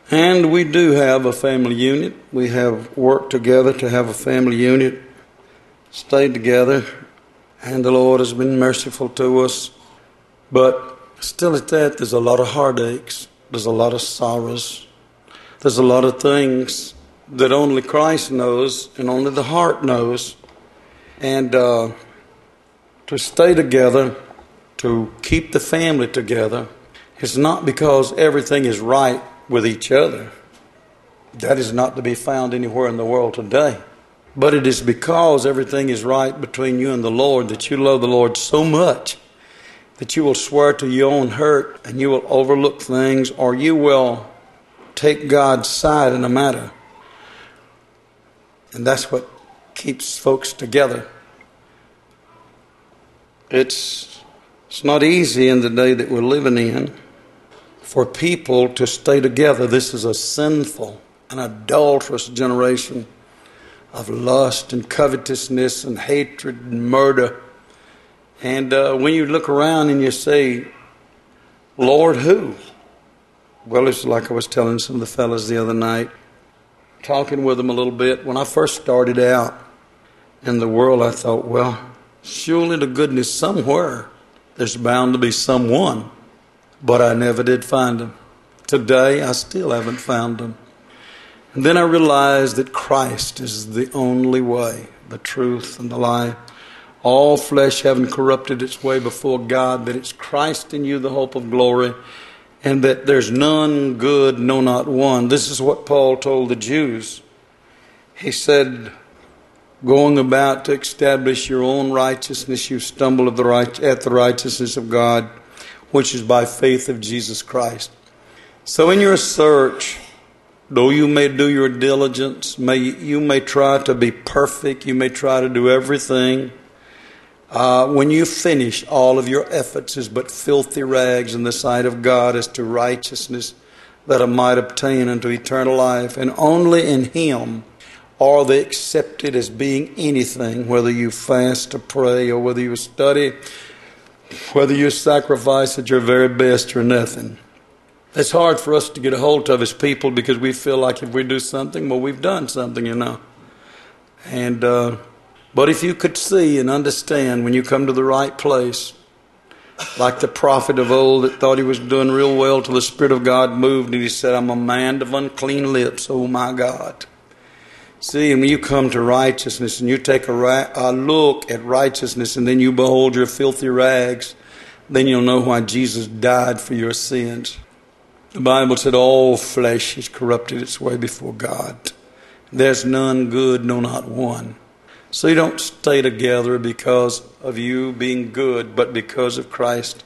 And we do have a family unit. We have worked together to have a family unit, stayed together, and the Lord has been merciful to us. But still at that, there's a lot of heartaches. There's a lot of sorrows. There's a lot of things that only Christ knows and only the heart knows. And to stay together, to keep the family together, it's not because everything is right with each other. That is not to be found anywhere in the world today. But it is because everything is right between you and the Lord that you love the Lord so much that you will swear to your own hurt and you will overlook things, or you will take God's side in a matter. And that's what keeps folks together. It's not easy in the day that we're living in for people to stay together. This is a sinful and adulterous generation of lust and covetousness and hatred and murder. And when you look around and you say, Lord, who? Well, it's like I was telling some of the fellas the other night, talking with them a little bit. When I first started out in the world, I thought, well, surely to goodness somewhere there's bound to be someone. But I never did find him. Today, I still haven't found him. And then I realized that Christ is the only way, the truth, and the life. All flesh having corrupted its way before God, that it's Christ in you, the hope of glory, and that there's none good, no, not one. This is what Paul told the Jews. He said, going about to establish your own righteousness, you stumble at the righteousness of God, which is by faith of Jesus Christ. So in your search, though you may do your diligence, you may try to be perfect, you may try to do everything, when you finish, all of your efforts is but filthy rags in the sight of God as to righteousness, that I might obtain unto eternal life. And only in Him are they accepted as being anything, whether you fast or pray, or whether you study, whether you sacrifice at your very best or nothing. It's hard for us to get a hold of as people because we feel like if we do something, well, we've done something, And but if you could see and understand when you come to the right place, like the prophet of old that thought he was doing real well till the Spirit of God moved and he said, I'm a man of unclean lips, oh my God. See, and when you come to righteousness and you take a look at righteousness and then you behold your filthy rags, then you'll know why Jesus died for your sins. The Bible said all flesh has corrupted its way before God. There's none good, no, not one. So you don't stay together because of you being good, but because of Christ.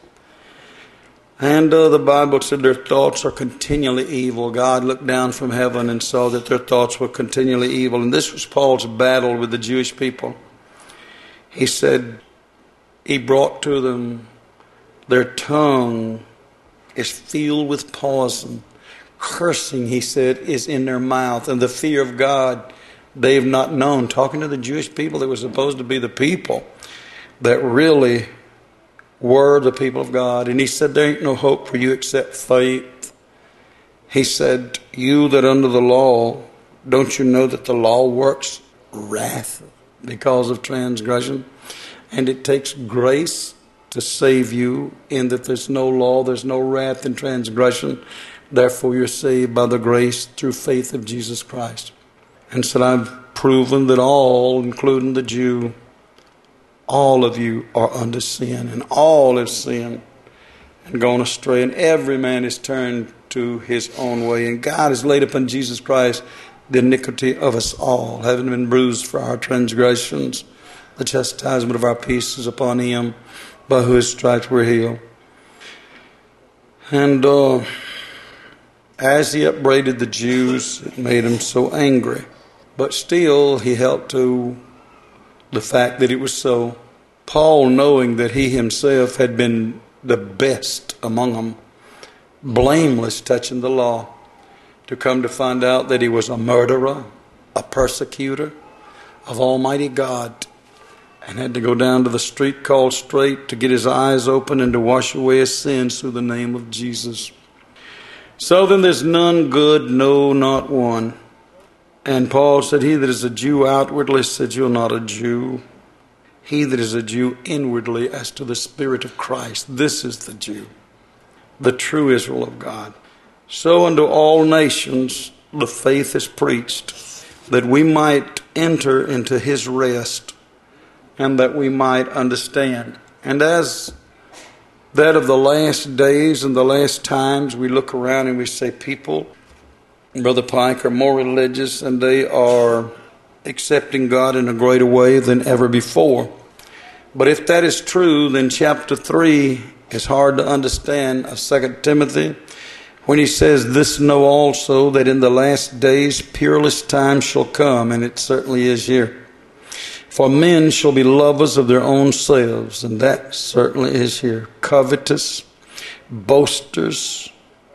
And the Bible said their thoughts are continually evil. God looked down from heaven and saw that their thoughts were continually evil. And this was Paul's battle with the Jewish people. He said, he brought to them, their tongue is filled with poison. Cursing, he said, is in their mouth. And the fear of God they have not known. Talking to the Jewish people that were supposed to be the people that really were the people of God. And he said, there ain't no hope for you except faith. He said, you that under the law, don't you know that the law works wrath because of transgression? And it takes grace to save you, in that there's no law, there's no wrath in transgression. Therefore you're saved by the grace through faith of Jesus Christ. And said, I've proven that all, including the Jew, all of you are under sin, and all have sinned and gone astray, and every man is turned to his own way. And God has laid upon Jesus Christ the iniquity of us all, having been bruised for our transgressions. The chastisement of our peace is upon him, by whose stripes we're healed. And as he upbraided the Jews, it made him so angry. But still, he held to the fact that it was so. Paul, knowing that he himself had been the best among them, blameless touching the law, to come to find out that he was a murderer, a persecutor of Almighty God, and had to go down to the street called Straight to get his eyes open and to wash away his sins through the name of Jesus. So then there's none good, no, not one. And Paul said, he that is a Jew outwardly said, you're not a Jew. He that is a Jew inwardly as to the Spirit of Christ, this is the Jew, the true Israel of God. So unto all nations the faith is preached, that we might enter into his rest, and that we might understand. And as that of the last days and the last times, we look around and we say people, Brother Pike, are more religious and they are accepting God in a greater way than ever before. But if that is true, then chapter 3 is hard to understand of 2 Timothy when he says, this know also that in the last days peerless times shall come, and it certainly is here. For men shall be lovers of their own selves, and that certainly is here. Covetous, boasters,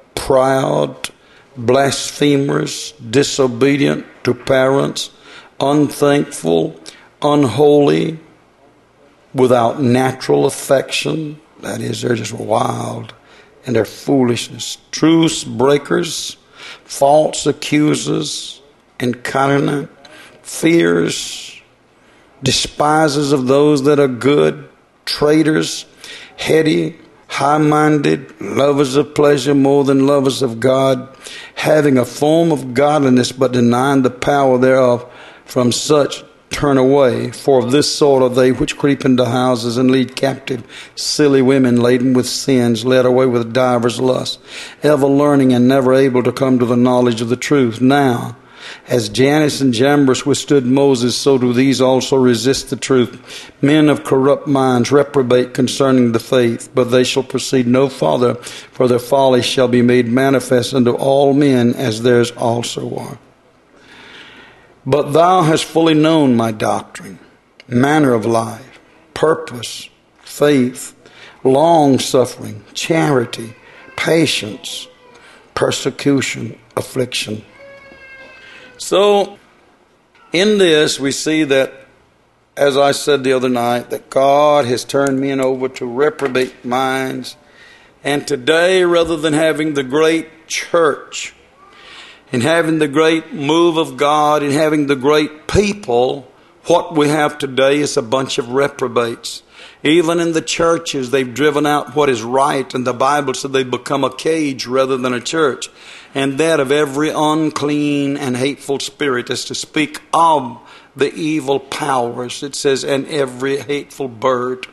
proud, blasphemers, disobedient to parents, unthankful, unholy, without natural affection. That is, they're just wild in their foolishness. Truce breakers, false accusers, incontinent, fears, despisers of those that are good, traitors, heady, high-minded, lovers of pleasure more than lovers of God, having a form of godliness but denying the power thereof. From such turn away, for of this sort are they which creep into houses and lead captive silly women laden with sins, led away with divers lusts, ever learning and never able to come to the knowledge of the truth. Now, as Jannes and Jambres withstood Moses, so do these also resist the truth. Men of corrupt minds reprobate concerning the faith, but they shall proceed no farther, for their folly shall be made manifest unto all men, as theirs also are. But thou hast fully known my doctrine, manner of life, purpose, faith, long-suffering, charity, patience, persecution, affliction. So, in this we see that, as I said the other night, that God has turned men over to reprobate minds. And today, rather than having the great church and having the great move of God and having the great people, what we have today is a bunch of reprobates. Even in the churches, they've driven out what is right, and the Bible said they've become a cage rather than a church. And that of every unclean and hateful spirit is to speak of the evil powers. It says, and every hateful bird.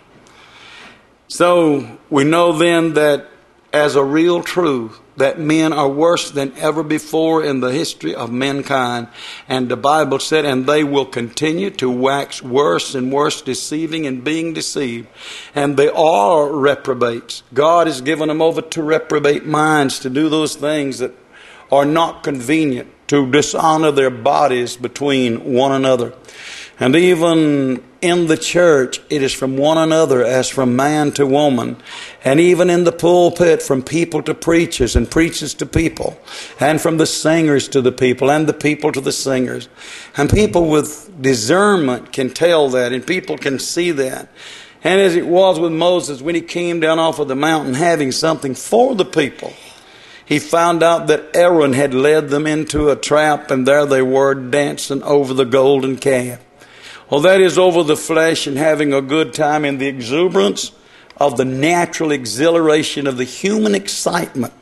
So we know then that as a real truth, that men are worse than ever before in the history of mankind. And the Bible said, and they will continue to wax worse and worse, deceiving and being deceived. And they are reprobates. God has given them over to reprobate minds, to do those things that are not convenient, to dishonor their bodies between one another. And even in the church, it is from one another as from man to woman. And even in the pulpit, from people to preachers and preachers to people. And from the singers to the people and the people to the singers. And people with discernment can tell that, and people can see that. And as it was with Moses, when he came down off of the mountain having something for the people, he found out that Aaron had led them into a trap, and there they were dancing over the golden calf. Well, that is over the flesh and having a good time in the exuberance of the natural exhilaration of the human excitement.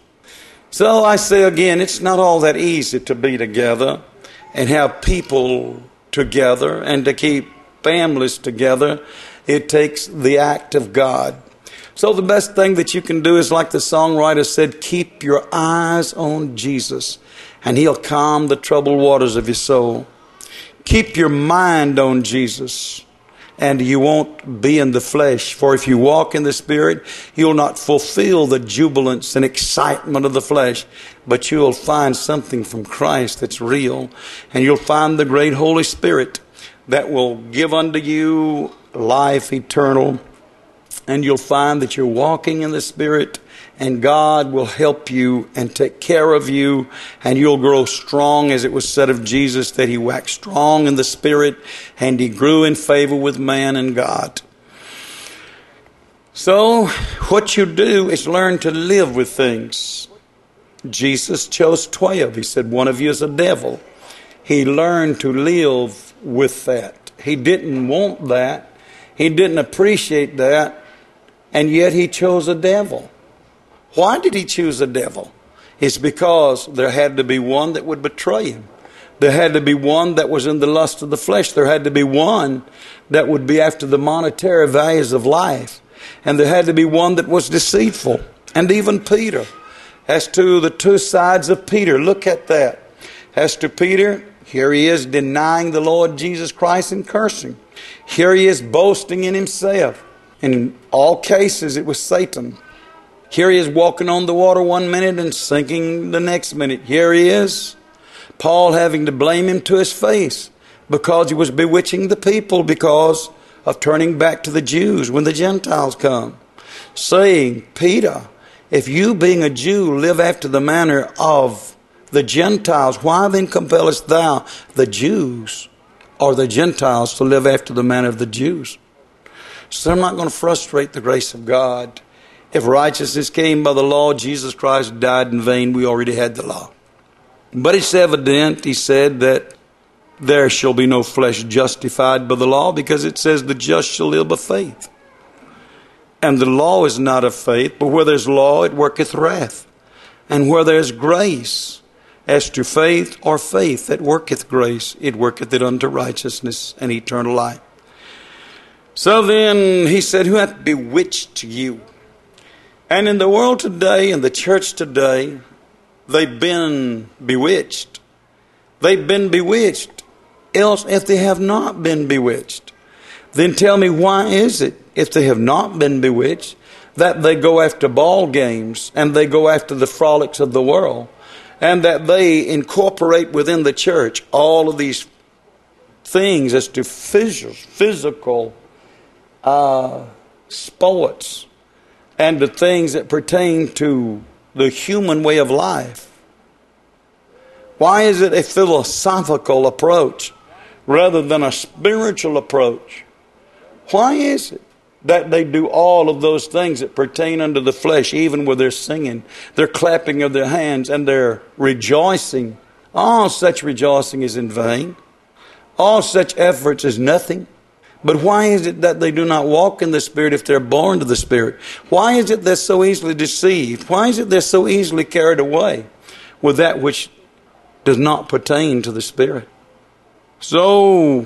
So I say again, it's not all that easy to be together and have people together and to keep families together. It takes the act of God. So the best thing that you can do is, like the songwriter said, keep your eyes on Jesus, and he'll calm the troubled waters of your soul. Keep your mind on Jesus, and you won't be in the flesh. For if you walk in the Spirit, you'll not fulfill the jubilance and excitement of the flesh, but you'll find something from Christ that's real, and you'll find the great Holy Spirit that will give unto you life eternal. And you'll find that you're walking in the Spirit, and God will help you and take care of you, and you'll grow strong, as it was said of Jesus, that he waxed strong in the Spirit, and he grew in favor with man and God. So what you do is learn to live with things. Jesus chose 12. He said, one of you is a devil. He learned to live with that. He didn't want that. He didn't appreciate that. And yet he chose a devil. Why did he choose a devil? It's because there had to be one that would betray him. There had to be one that was in the lust of the flesh. There had to be one that would be after the monetary values of life. And there had to be one that was deceitful. And even Peter. As to the two sides of Peter, look at that. As to Peter, here he is denying the Lord Jesus Christ and cursing. Here he is boasting in himself. In all cases, it was Satan. Here he is walking on the water one minute and sinking the next minute. Here he is, Paul having to blame him to his face because he was bewitching the people because of turning back to the Jews when the Gentiles come. Saying, Peter, if you being a Jew live after the manner of the Gentiles, why then compellest thou the Jews or the Gentiles to live after the manner of the Jews? So I'm not going to frustrate the grace of God. If righteousness came by the law, Jesus Christ died in vain. We already had the law. But it's evident, he said, that there shall be no flesh justified by the law, because it says the just shall live by faith. And the law is not of faith, but where there's law, it worketh wrath. And where there's grace, as to faith or faith that worketh grace, it worketh it unto righteousness and eternal life. So then he said, who hath bewitched you? And in the world today, in the church today, they've been bewitched. They've been bewitched. Else, if they have not been bewitched, then tell me, why is it, if they have not been bewitched, that they go after ball games and they go after the frolics of the world, and that they incorporate within the church all of these things as to physical sports and the things that pertain to the human way of life? Why is it a philosophical approach rather than a spiritual approach? Why is it that they do all of those things that pertain unto the flesh, even with their singing, their clapping of their hands, and their rejoicing? All such rejoicing is in vain. All such efforts is nothing. But why is it that they do not walk in the Spirit if they're born to the Spirit? Why is it they're so easily deceived? Why is it they're so easily carried away with that which does not pertain to the Spirit? So,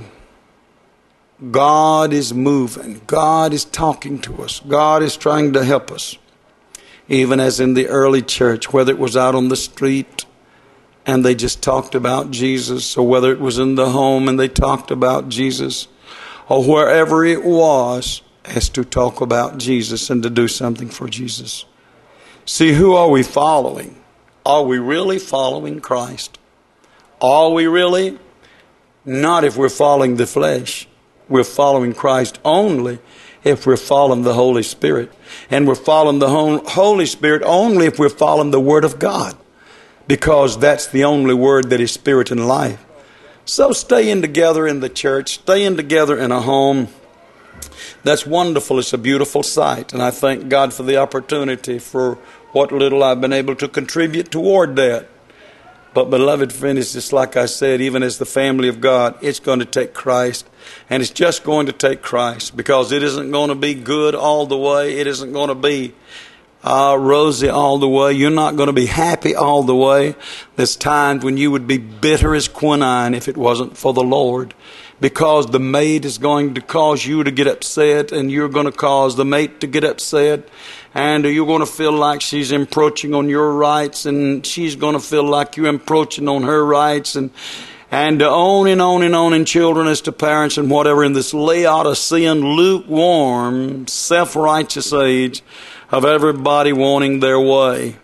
God is moving. God is talking to us. God is trying to help us. Even as in the early church, whether it was out on the street and they just talked about Jesus, or whether it was in the home and they talked about Jesus, or wherever it was, as to talk about Jesus and to do something for Jesus. See, who are we following? Are we really following Christ? Are we really? Not if we're following the flesh. We're following Christ only if we're following the Holy Spirit. And we're following the Holy Spirit only if we're following the Word of God, because that's the only Word that is Spirit and life. So staying together in the church, staying together in a home, that's wonderful. It's a beautiful sight. And I thank God for the opportunity for what little I've been able to contribute toward that. But beloved friend, it's just like I said, even as the family of God, it's going to take Christ. And it's just going to take Christ, because it isn't going to be good all the way. It isn't going to be rosy all the way. You're not going to be happy all the way. There's times when you would be bitter as quinine if it wasn't for the Lord, because the mate is going to cause you to get upset, and you're going to cause the mate to get upset, and you're going to feel like she's encroaching on your rights, and she's going to feel like you're encroaching on her rights, and on and on and on, and children as to parents and whatever, in this Laodicean, lukewarm, self-righteous age of everybody wanting their way.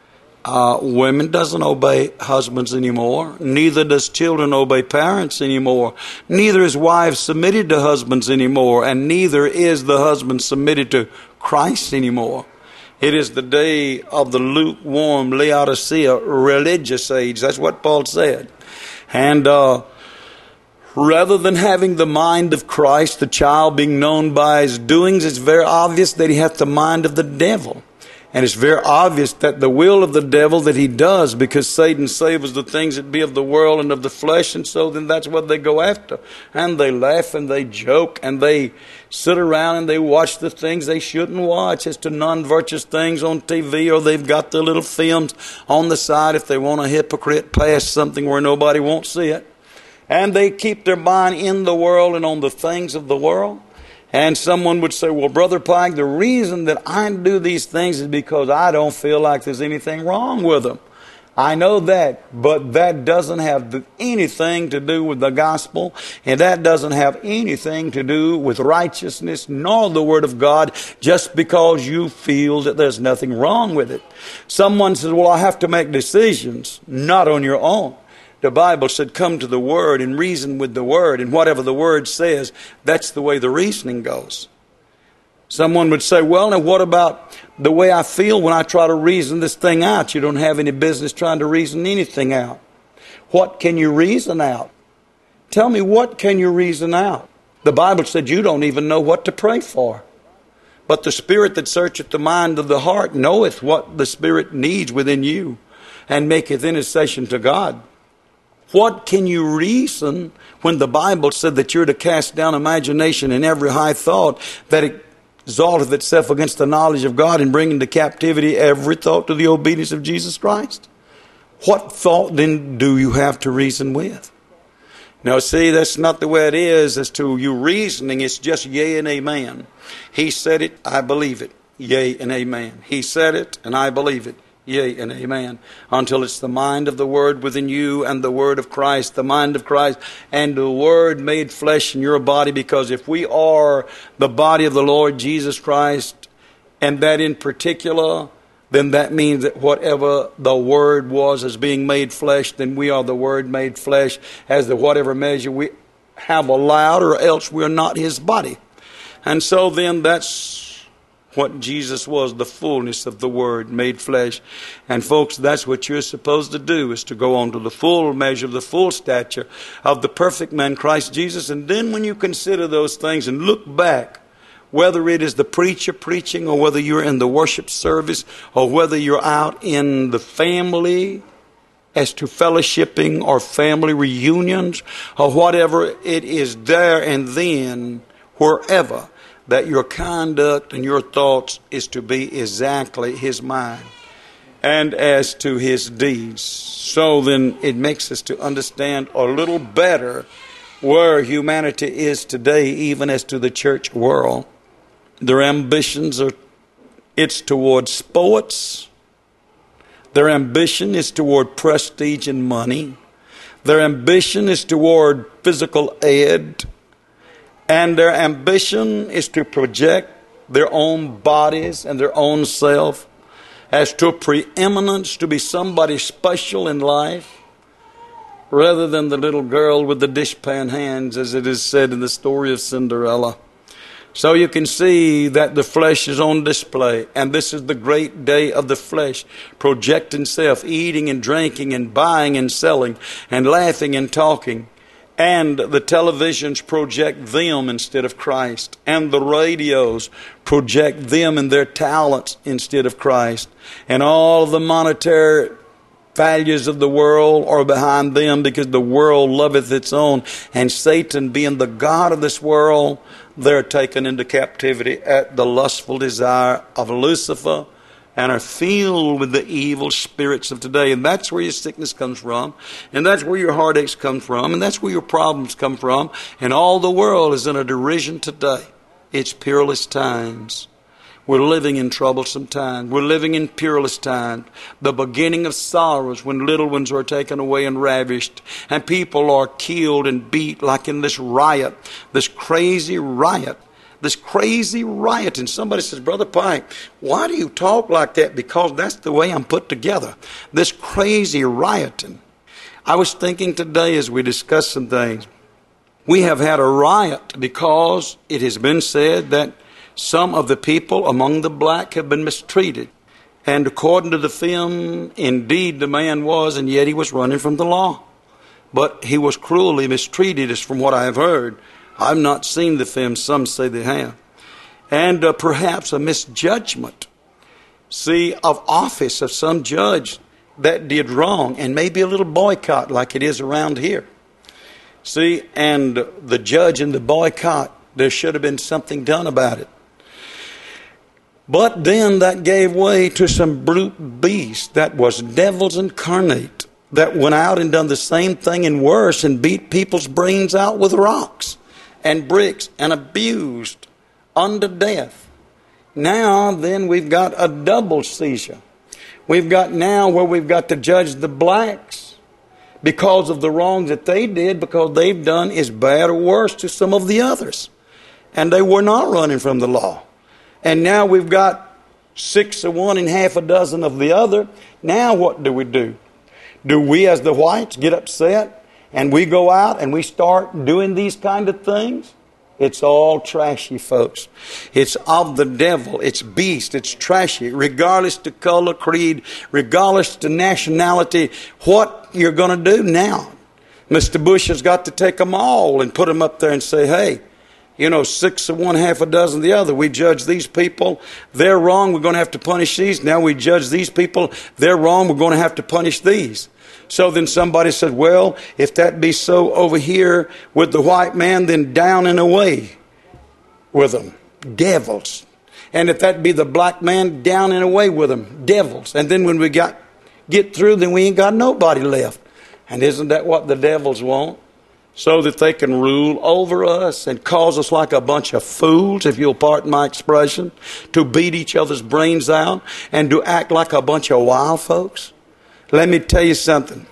Women doesn't obey husbands anymore. Neither does children obey parents anymore. Neither is wives submitted to husbands anymore. And neither is the husband submitted to Christ anymore. It is the day of the lukewarm Laodicea religious age. That's what Paul said. And rather than having the mind of Christ, the child being known by his doings, it's very obvious that he hath the mind of the devil. And it's very obvious that the will of the devil that he does, because Satan savors the things that be of the world and of the flesh, and so then that's what they go after. And they laugh and they joke and they sit around and they watch the things they shouldn't watch as to non-virtuous things on TV, or they've got their little films on the side if they want a hypocrite pass something where nobody won't see it. And they keep their mind in the world and on the things of the world. And someone would say, well, Brother Pike, the reason that I do these things is because I don't feel like there's anything wrong with them. I know that, but that doesn't have anything to do with the gospel, and that doesn't have anything to do with righteousness nor the Word of God, just because you feel that there's nothing wrong with it. Someone says, well, I have to make decisions, not on your own. The Bible said, come to the Word and reason with the Word, and whatever the Word says, that's the way the reasoning goes. Someone would say, well, now what about the way I feel when I try to reason this thing out? You don't have any business trying to reason anything out. What can you reason out? Tell me, what can you reason out? The Bible said you don't even know what to pray for. But the Spirit that searcheth the mind of the heart knoweth what the Spirit needs within you, and maketh intercession to God. What can you reason when the Bible said that you're to cast down imagination and every high thought that exalteth itself against the knowledge of God, and bring into captivity every thought to the obedience of Jesus Christ? What thought then do you have to reason with? Now see, that's not the way it is as to you reasoning. It's just yea and amen. He said it, I believe it. Yea and amen. He said it, and I believe it. Yea and amen. Until it's the mind of the Word within you and the Word of Christ, the mind of Christ and the Word made flesh in your body. Because if we are the body of the Lord Jesus Christ, and that in particular, then that means that whatever the Word was as being made flesh, then we are the Word made flesh as the whatever measure we have allowed, or else we're not His body. And so then that's what Jesus was, the fullness of the Word made flesh. And folks, that's what you're supposed to do, is to go on to the full measure, the full stature of the perfect man, Christ Jesus. And then when you consider those things and look back, whether it is the preacher preaching, or whether you're in the worship service, or whether you're out in the family as to fellowshipping or family reunions, or whatever, it is there and then, wherever, that your conduct and your thoughts is to be exactly His mind, and as to His deeds. So then it makes us to understand a little better where humanity is today, even as to the church world. Their ambitions it's toward sports. Their ambition is toward prestige and money. Their ambition is toward physical aid. And their ambition is to project their own bodies and their own self as to preeminence, to be somebody special in life, rather than the little girl with the dishpan hands, as it is said in the story of Cinderella. So you can see that the flesh is on display, and this is the great day of the flesh, projecting self, eating and drinking and buying and selling and laughing and talking. And the televisions project them instead of Christ. And the radios project them and their talents instead of Christ. And all the monetary values of the world are behind them, because the world loveth its own. And Satan, being the god of this world, they're taken into captivity at the lustful desire of Lucifer, and are filled with the evil spirits of today. And that's where your sickness comes from, and that's where your heartaches come from, and that's where your problems come from. And all the world is in a derision today. It's peerless times. We're living in troublesome times. We're living in peerless times. The beginning of sorrows, when little ones are taken away and ravished, and people are killed and beat, like in this riot, this crazy riot. And somebody says, Brother Pike, why do you talk like that? Because that's the way I'm put together. This crazy rioting. I was thinking today as we discussed some things, we have had a riot because it has been said that some of the people among the black have been mistreated. And according to the film, indeed the man was, and yet he was running from the law. But he was cruelly mistreated, as from what I have heard. I've not seen the film. Some say they have. And perhaps a misjudgment. of office of some judge that did wrong, and maybe a little boycott like it is around here. See, and the judge and the boycott, there should have been something done about it. But then that gave way to some brute beasts that was devils incarnate that went out and done the same thing and worse and beat people's brains out with rocks and bricks and abused unto death. Now then we've got a double seizure. We've got now where we've got to judge the blacks because of the wrongs that they did, because they've done is bad or worse to some of the others. And they were not running from the law. And now we've got 6 of one and half a dozen of the other. Now what do? Do we as the whites get upset and we go out and we start doing these kind of things? It's all trashy, folks. It's of the devil. It's beast. It's trashy. Regardless to color, creed, regardless to nationality, what you're going to do now. Mr. Bush has got to take them all and put them up there and say, hey, 6 of one, half a dozen of the other. We judge these people. They're wrong. We're going to have to punish these. Now we judge these people. They're wrong. We're going to have to punish these. So then somebody said, well, if that be so over here with the white man, then down and away with them. Devils. And if that be the black man, down and away with them. Devils. And then when we get through, then we ain't got nobody left. And isn't that what the devils want? So that they can rule over us and cause us like a bunch of fools, if you'll pardon my expression, to beat each other's brains out and to act like a bunch of wild folks. Let me tell you something.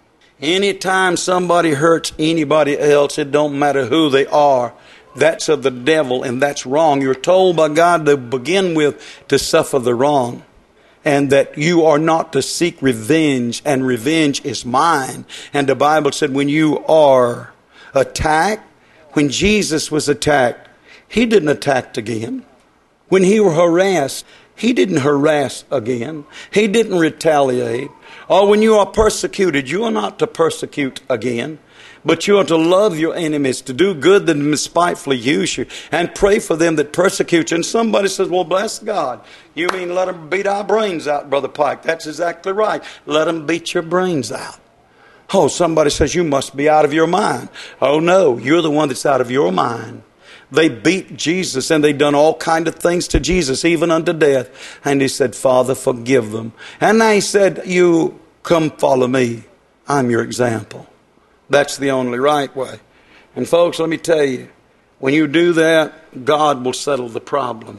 Anytime somebody hurts anybody else, it don't matter who they are, that's of the devil and that's wrong. You're told by God to begin with to suffer the wrong, and that you are not to seek revenge, and revenge is mine. And the Bible said when you are attacked, when Jesus was attacked, he didn't attack again. When he was harassed, he didn't harass again. He didn't retaliate. Or when you are persecuted, you are not to persecute again, but you are to love your enemies, to do good that despitefully use you, and pray for them that persecute you. And somebody says, well, bless God. You mean let them beat our brains out, Brother Pike? That's exactly right. Let them beat your brains out. Oh, somebody says, you must be out of your mind. Oh, no, you're the one that's out of your mind. They beat Jesus and they done all kind of things to Jesus, even unto death. And he said, Father, forgive them. And he said, you come follow me. I'm your example. That's the only right way. And folks, let me tell you, when you do that, God will settle the problem.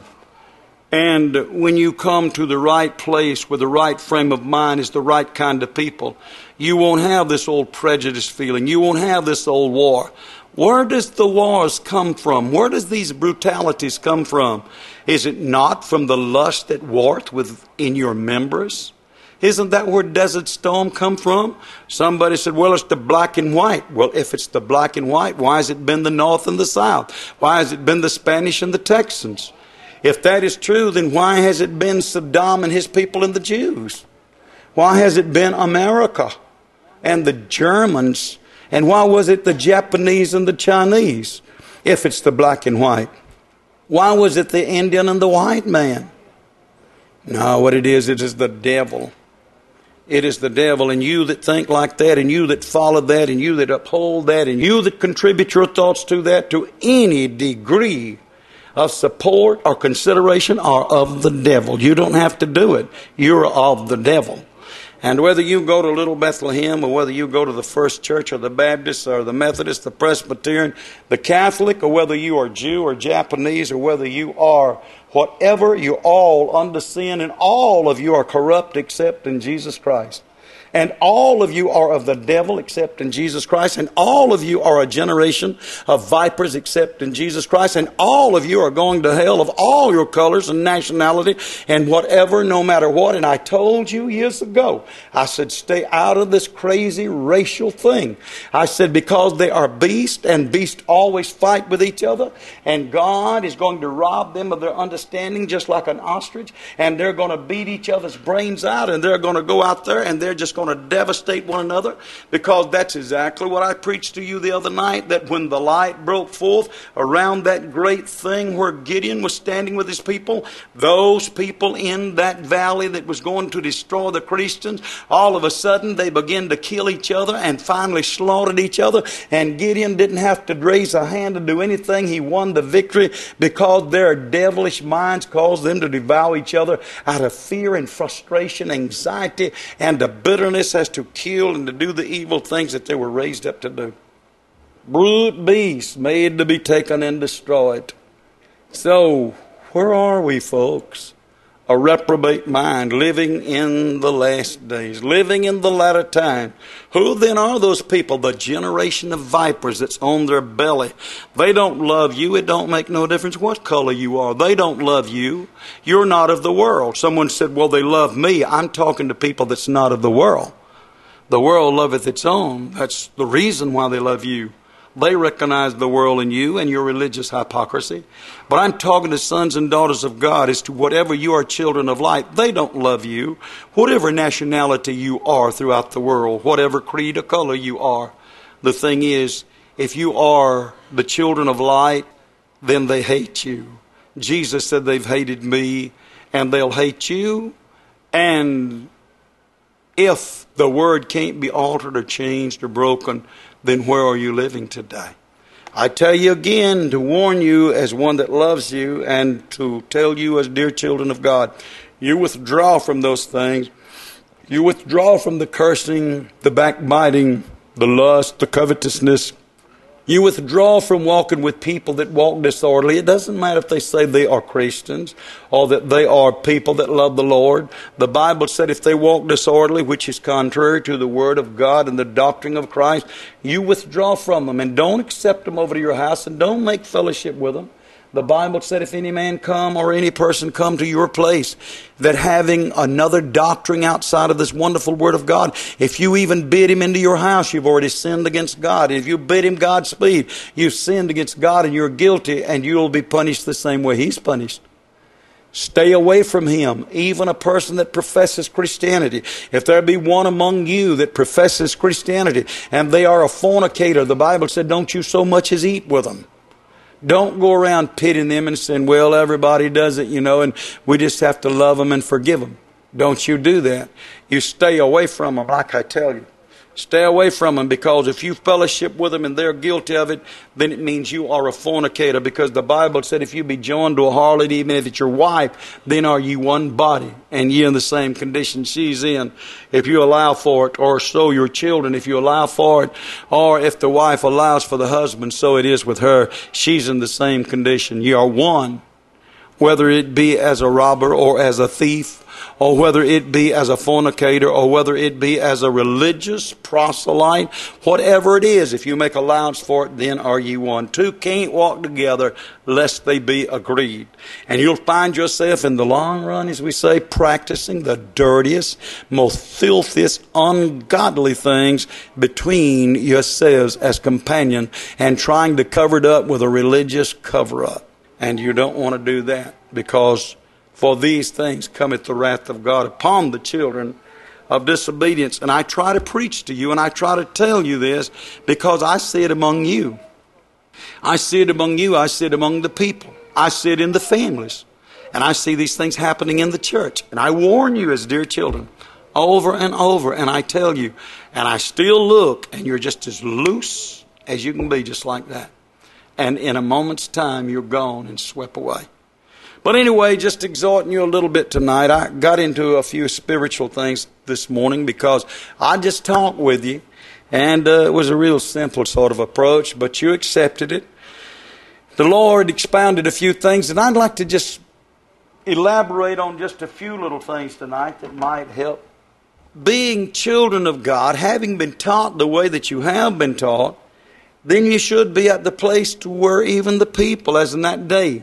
And when you come to the right place with the right frame of mind as the right kind of people, you won't have this old prejudice feeling. You won't have this old war. Where does the wars come from? Where does these brutalities come from? Is it not from the lust that warreth within your members? Isn't that where Desert Storm come from? Somebody said, well, it's the black and white. Well, if it's the black and white, why has it been the North and the South? Why has it been the Spanish and the Texans? If that is true, then why has it been Saddam and his people and the Jews? Why has it been America and the Germans? And why was it the Japanese and the Chinese, if it's the black and white? Why was it the Indian and the white man? No, what it is the devil. It is the devil, and you that think like that, and you that follow that, and you that uphold that, and you that contribute your thoughts to that to any degree of support or consideration are of the devil. You don't have to do it. You're of the devil. And whether you go to Little Bethlehem or whether you go to the First Church or the Baptist or the Methodist, the Presbyterian, the Catholic, or whether you are Jew or Japanese or whether you are whatever, you're all under sin, and all of you are corrupt except in Jesus Christ. And all of you are of the devil except in Jesus Christ. And all of you are a generation of vipers except in Jesus Christ. And all of you are going to hell of all your colors and nationality and whatever, no matter what. And I told you years ago, I said, stay out of this crazy racial thing. I said, because they are beasts, and beasts always fight with each other. And God is going to rob them of their understanding just like an ostrich. And they're going to beat each other's brains out. And they're going to go out there and they're just going to devastate one another? Because that's exactly what I preached to you the other night, that when the light broke forth around that great thing where Gideon was standing with his people, those people in that valley that was going to destroy the Christians, all of a sudden they began to kill each other and finally slaughtered each other. And Gideon didn't have to raise a hand to do anything. He won the victory because their devilish minds caused them to devour each other out of fear and frustration, anxiety, and the bitterness as to kill and to do the evil things that they were raised up to do. Brute beasts made to be taken and destroyed. So, where are we, folks? A reprobate mind, living in the last days, living in the latter time. Who then are those people? The generation of vipers that's on their belly. They don't love you. It don't make no difference what color you are. They don't love you. You're not of the world. Someone said, well, they love me. I'm talking to people that's not of the world. The world loveth its own. That's the reason why they love you. They recognize the world in you and your religious hypocrisy. But I'm talking to sons and daughters of God as to whatever you are children of light. They don't love you. Whatever nationality you are throughout the world, whatever creed or color you are. The thing is, if you are the children of light, then they hate you. Jesus said they've hated me and they'll hate you. And if the word can't be altered or changed or broken, then where are you living today? I tell you again to warn you as one that loves you and to tell you as dear children of God, you withdraw from those things. You withdraw from the cursing, the backbiting, the lust, the covetousness. You withdraw from walking with people that walk disorderly. It doesn't matter if they say they are Christians or that they are people that love the Lord. The Bible said if they walk disorderly, which is contrary to the Word of God and the doctrine of Christ, you withdraw from them and don't accept them over to your house and don't make fellowship with them. The Bible said if any man come or any person come to your place, that having another doctrine outside of this wonderful Word of God, if you even bid him into your house, you've already sinned against God. If you bid him Godspeed, you've sinned against God and you're guilty and you'll be punished the same way he's punished. Stay away from him, even a person that professes Christianity. If there be one among you that professes Christianity and they are a fornicator, the Bible said don't you so much as eat with them. Don't go around pitying them and saying, well, everybody does it, and we just have to love them and forgive them. Don't you do that. You stay away from them, like I tell you. Stay away from them, because if you fellowship with them and they're guilty of it, then it means you are a fornicator, because the Bible said if you be joined to a harlot, even if it's your wife, then are you one body, and ye in the same condition she's in. If you allow for it, or so your children, if you allow for it, or if the wife allows for the husband, so it is with her. She's in the same condition. You are one, whether it be as a robber or as a thief, or whether it be as a fornicator, or whether it be as a religious proselyte, whatever it is, if you make allowance for it, then are ye one. Two can't walk together lest they be agreed. And you'll find yourself in the long run, as we say, practicing the dirtiest, most filthiest, ungodly things between yourselves as companion, and trying to cover it up with a religious cover-up. And you don't want to do that, because for these things cometh the wrath of God upon the children of disobedience. And I try to preach to you and I try to tell you this because I see it among you. I see it among you. I see it among the people. I see it in the families. And I see these things happening in the church. And I warn you as dear children over and over. And I tell you, and I still look, and you're just as loose as you can be, just like that. And in a moment's time, you're gone and swept away. But anyway, just exhorting you a little bit tonight. I got into a few spiritual things this morning because I just talked with you. And it was a real simple sort of approach, but you accepted it. The Lord expounded a few things, and I'd like to just elaborate on just a few little things tonight that might help. Being children of God, having been taught the way that you have been taught, then you should be at the place to where even the people, as in that day,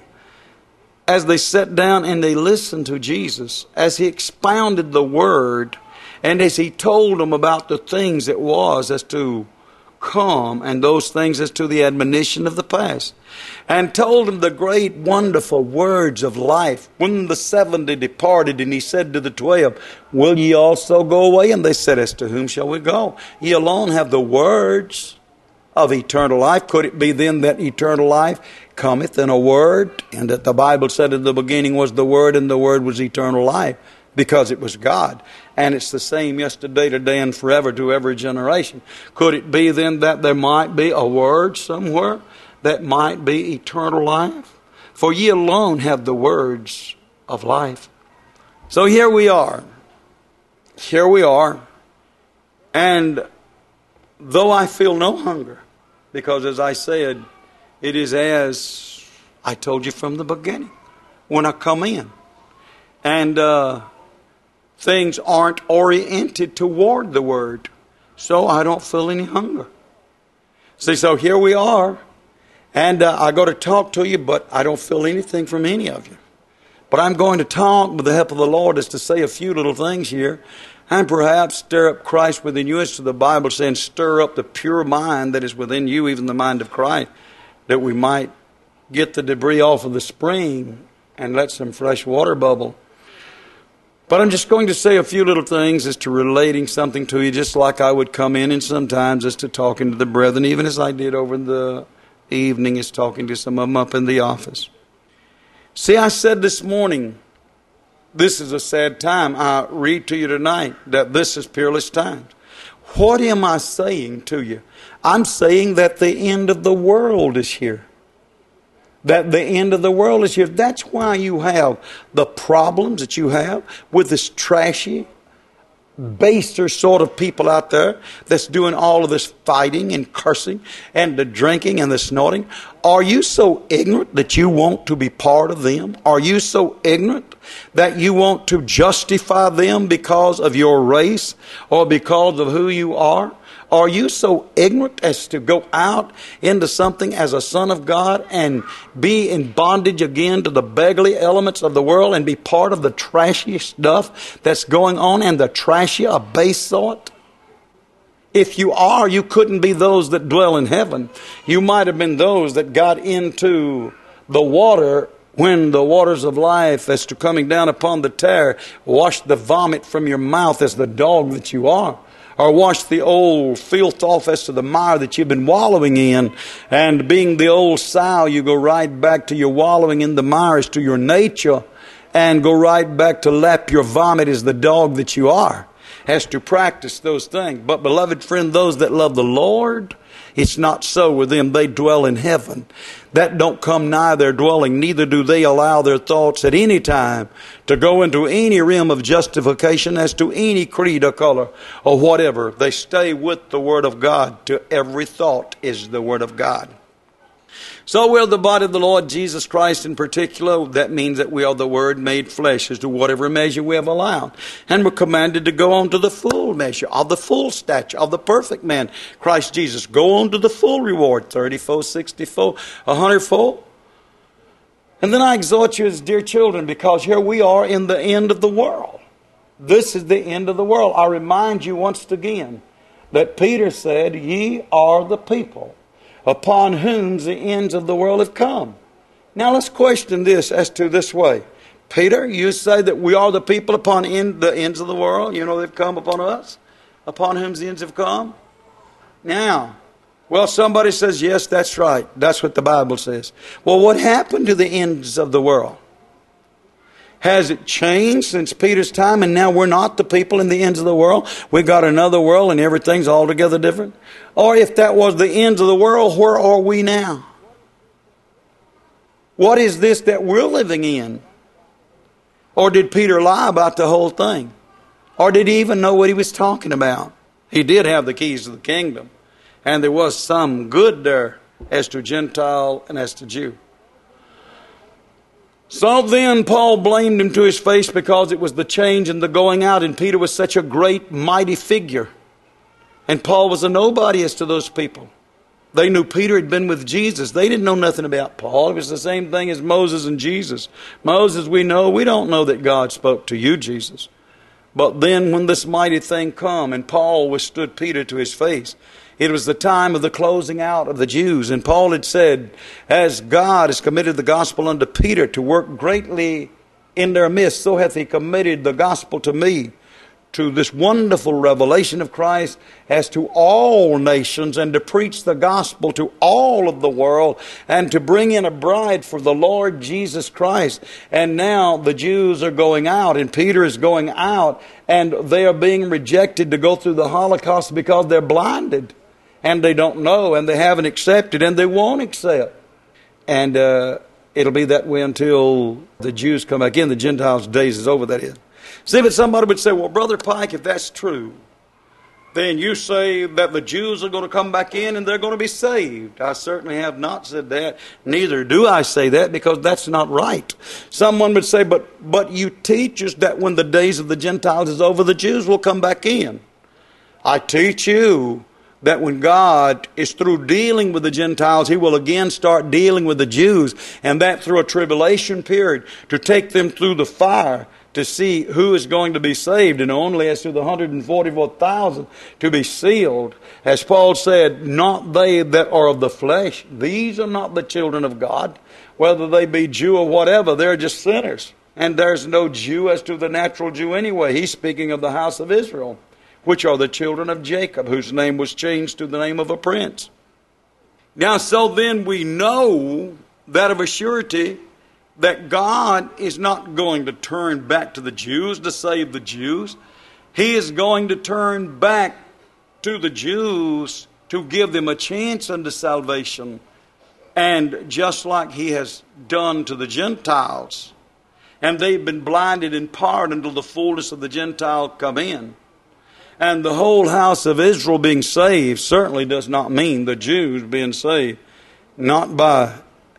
as they sat down and they listened to Jesus, as he expounded the word, and as he told them about the things it was as to come, and those things as to the admonition of the past, and told them the great wonderful words of life. When the 70 departed, and he said to the 12, will ye also go away? And they said, as to whom shall we go? Ye alone have the words of eternal life. Could it be then that eternal life cometh in a word, and that the Bible said in the beginning was the Word, and the Word was eternal life, because it was God, and it's the same yesterday, today, and forever to every generation? Could it be then that there might be a word somewhere that might be eternal life? For ye alone have the words of life. So here we are. Here we are. And though I feel no hunger, because as I said, it is as I told you from the beginning, when I come in. And things aren't oriented toward the Word, so I don't feel any hunger. See, so here we are, and I go to talk to you, but I don't feel anything from any of you. But I'm going to talk with the help of the Lord, is to say a few little things here, and perhaps stir up Christ within you, as to the Bible saying, stir up the pure mind that is within you, even the mind of Christ, that we might get the debris off of the spring and let some fresh water bubble. But I'm just going to say a few little things as to relating something to you, just like I would come in and sometimes as to talking to the brethren, even as I did over in the evening, as talking to some of them up in the office. See, I said this morning, this is a sad time. I read to you tonight that this is peerless times. What am I saying to you? I'm saying that the end of the world is here. That the end of the world is here. That's why you have the problems that you have with this trashy, baser sort of people out there that's doing all of this fighting and cursing and the drinking and the snorting. Are you so ignorant that you want to be part of them? Are you so ignorant that you want to justify them because of your race or because of who you are? Are you so ignorant as to go out into something as a son of God and be in bondage again to the beggarly elements of the world and be part of the trashy stuff that's going on and the trashy, a base sort? If you are, you couldn't be those that dwell in heaven. You might have been those that got into the water when the waters of life, as to coming down upon the tear, washed the vomit from your mouth as the dog that you are. Or wash the old filth off as to the mire that you've been wallowing in. And being the old sow, you go right back to your wallowing in the mire as to your nature. And go right back to lap your vomit as the dog that you are. Has to practice those things. But beloved friend, those that love the Lord, it's not so with them. They dwell in heaven. That don't come nigh their dwelling. Neither do they allow their thoughts at any time to go into any realm of justification as to any creed or color or whatever. They stay with the Word of God. To every thought is the Word of God. So we're the body of the Lord Jesus Christ in particular. That means that we are the Word made flesh as to whatever measure we have allowed. And we're commanded to go on to the full measure of the full stature of the perfect man, Christ Jesus. Go on to the full reward, 30-fold, 60-fold, 100-fold. And then I exhort you as dear children, because here we are in the end of the world. This is the end of the world. I remind you once again that Peter said, ye are the people upon whom the ends of the world have come. Now let's question this as to this way. Peter, you say that we are the people upon the ends of the world. You know they've come upon us, upon whom the ends have come. Now, well, somebody says, yes, that's right. That's what the Bible says. Well, what happened to the ends of the world? Has it changed since Peter's time and now we're not the people in the ends of the world? We got another world and everything's altogether different? Or if that was the ends of the world, where are we now? What is this that we're living in? Or did Peter lie about the whole thing? Or did he even know what he was talking about? He did have the keys to the kingdom. And there was some good there as to Gentile and as to Jew. So then Paul blamed him to his face because it was the change and the going out. And Peter was such a great, mighty figure. And Paul was a nobody as to those people. They knew Peter had been with Jesus. They didn't know nothing about Paul. It was the same thing as Moses and Jesus. Moses, we don't know that God spoke to you, Jesus. But then when this mighty thing come and Paul withstood Peter to his face, It was the time of the closing out of the Jews. And Paul had said, as God has committed the gospel unto Peter to work greatly in their midst, so hath he committed the gospel to me, to this wonderful revelation of Christ as to all nations, and to preach the gospel to all of the world, and to bring in a bride for the Lord Jesus Christ. And now the Jews are going out, and Peter is going out, and they are being rejected to go through the Holocaust because they're blinded, and they don't know, and they haven't accepted, and they won't accept. And it'll be that way until the Jews come back in. The Gentiles' days is over, that is. See, but somebody would say, well, Brother Pike, if that's true, then you say that the Jews are going to come back in and they're going to be saved. I certainly have not said that. Neither do I say that, because that's not right. Someone would say, but you teach us that when the days of the Gentiles is over, the Jews will come back in. I teach you that when God is through dealing with the Gentiles, He will again start dealing with the Jews, and that through a tribulation period, to take them through the fire, to see who is going to be saved, and only as to the 144,000 to be sealed. As Paul said, not they that are of the flesh, these are not the children of God. Whether they be Jew or whatever, they're just sinners. And there's no Jew as to the natural Jew anyway. He's speaking of the house of Israel, which are the children of Jacob, whose name was changed to the name of a prince. Now, so then we know that of a surety, that God is not going to turn back to the Jews to save the Jews. He is going to turn back to the Jews to give them a chance unto salvation. And just like He has done to the Gentiles, and they've been blinded in part until the fullness of the Gentile come in. And the whole house of Israel being saved certainly does not mean the Jews being saved. Not by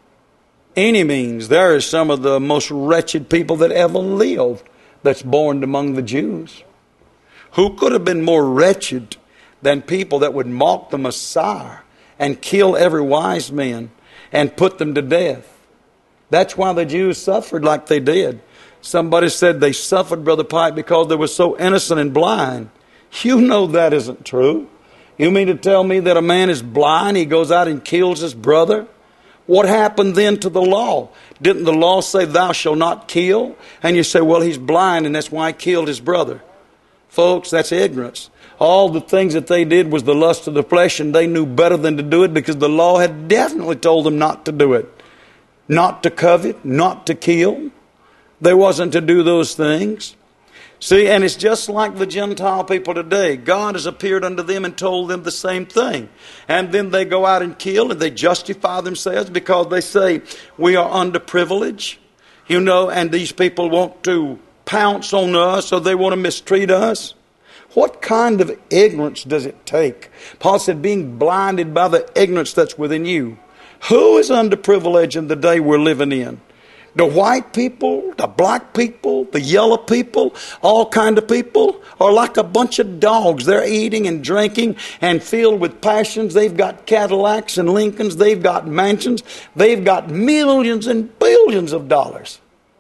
any means. There is some of the most wretched people that ever lived that's born among the Jews. Who could have been more wretched than people that would mock the Messiah and kill every wise man and put them to death? That's why the Jews suffered like they did. Somebody said they suffered, Brother Pike, because they were so innocent and blind. You know that isn't true. You mean to tell me that a man is blind, he goes out and kills his brother? What happened then to the law? Didn't the law say thou shalt not kill? And you say, well, he's blind and that's why he killed his brother. Folks, that's ignorance. All the things that they did was the lust of the flesh, and they knew better than to do it because the law had definitely told them not to do it. Not to covet, not to kill. They wasn't to do those things. See, and it's just like the Gentile people today. God has appeared unto them and told them the same thing. And then they go out and kill, and they justify themselves because they say, we are underprivileged, and these people want to pounce on us, or they want to mistreat us. What kind of ignorance does it take? Paul said, being blinded by the ignorance that's within you. Who is underprivileged in the day we're living in? The white people, the black people, the yellow people, all kind of people are like a bunch of dogs. They're eating and drinking and filled with passions. They've got Cadillacs and Lincolns. They've got mansions. They've got millions and billions of dollars.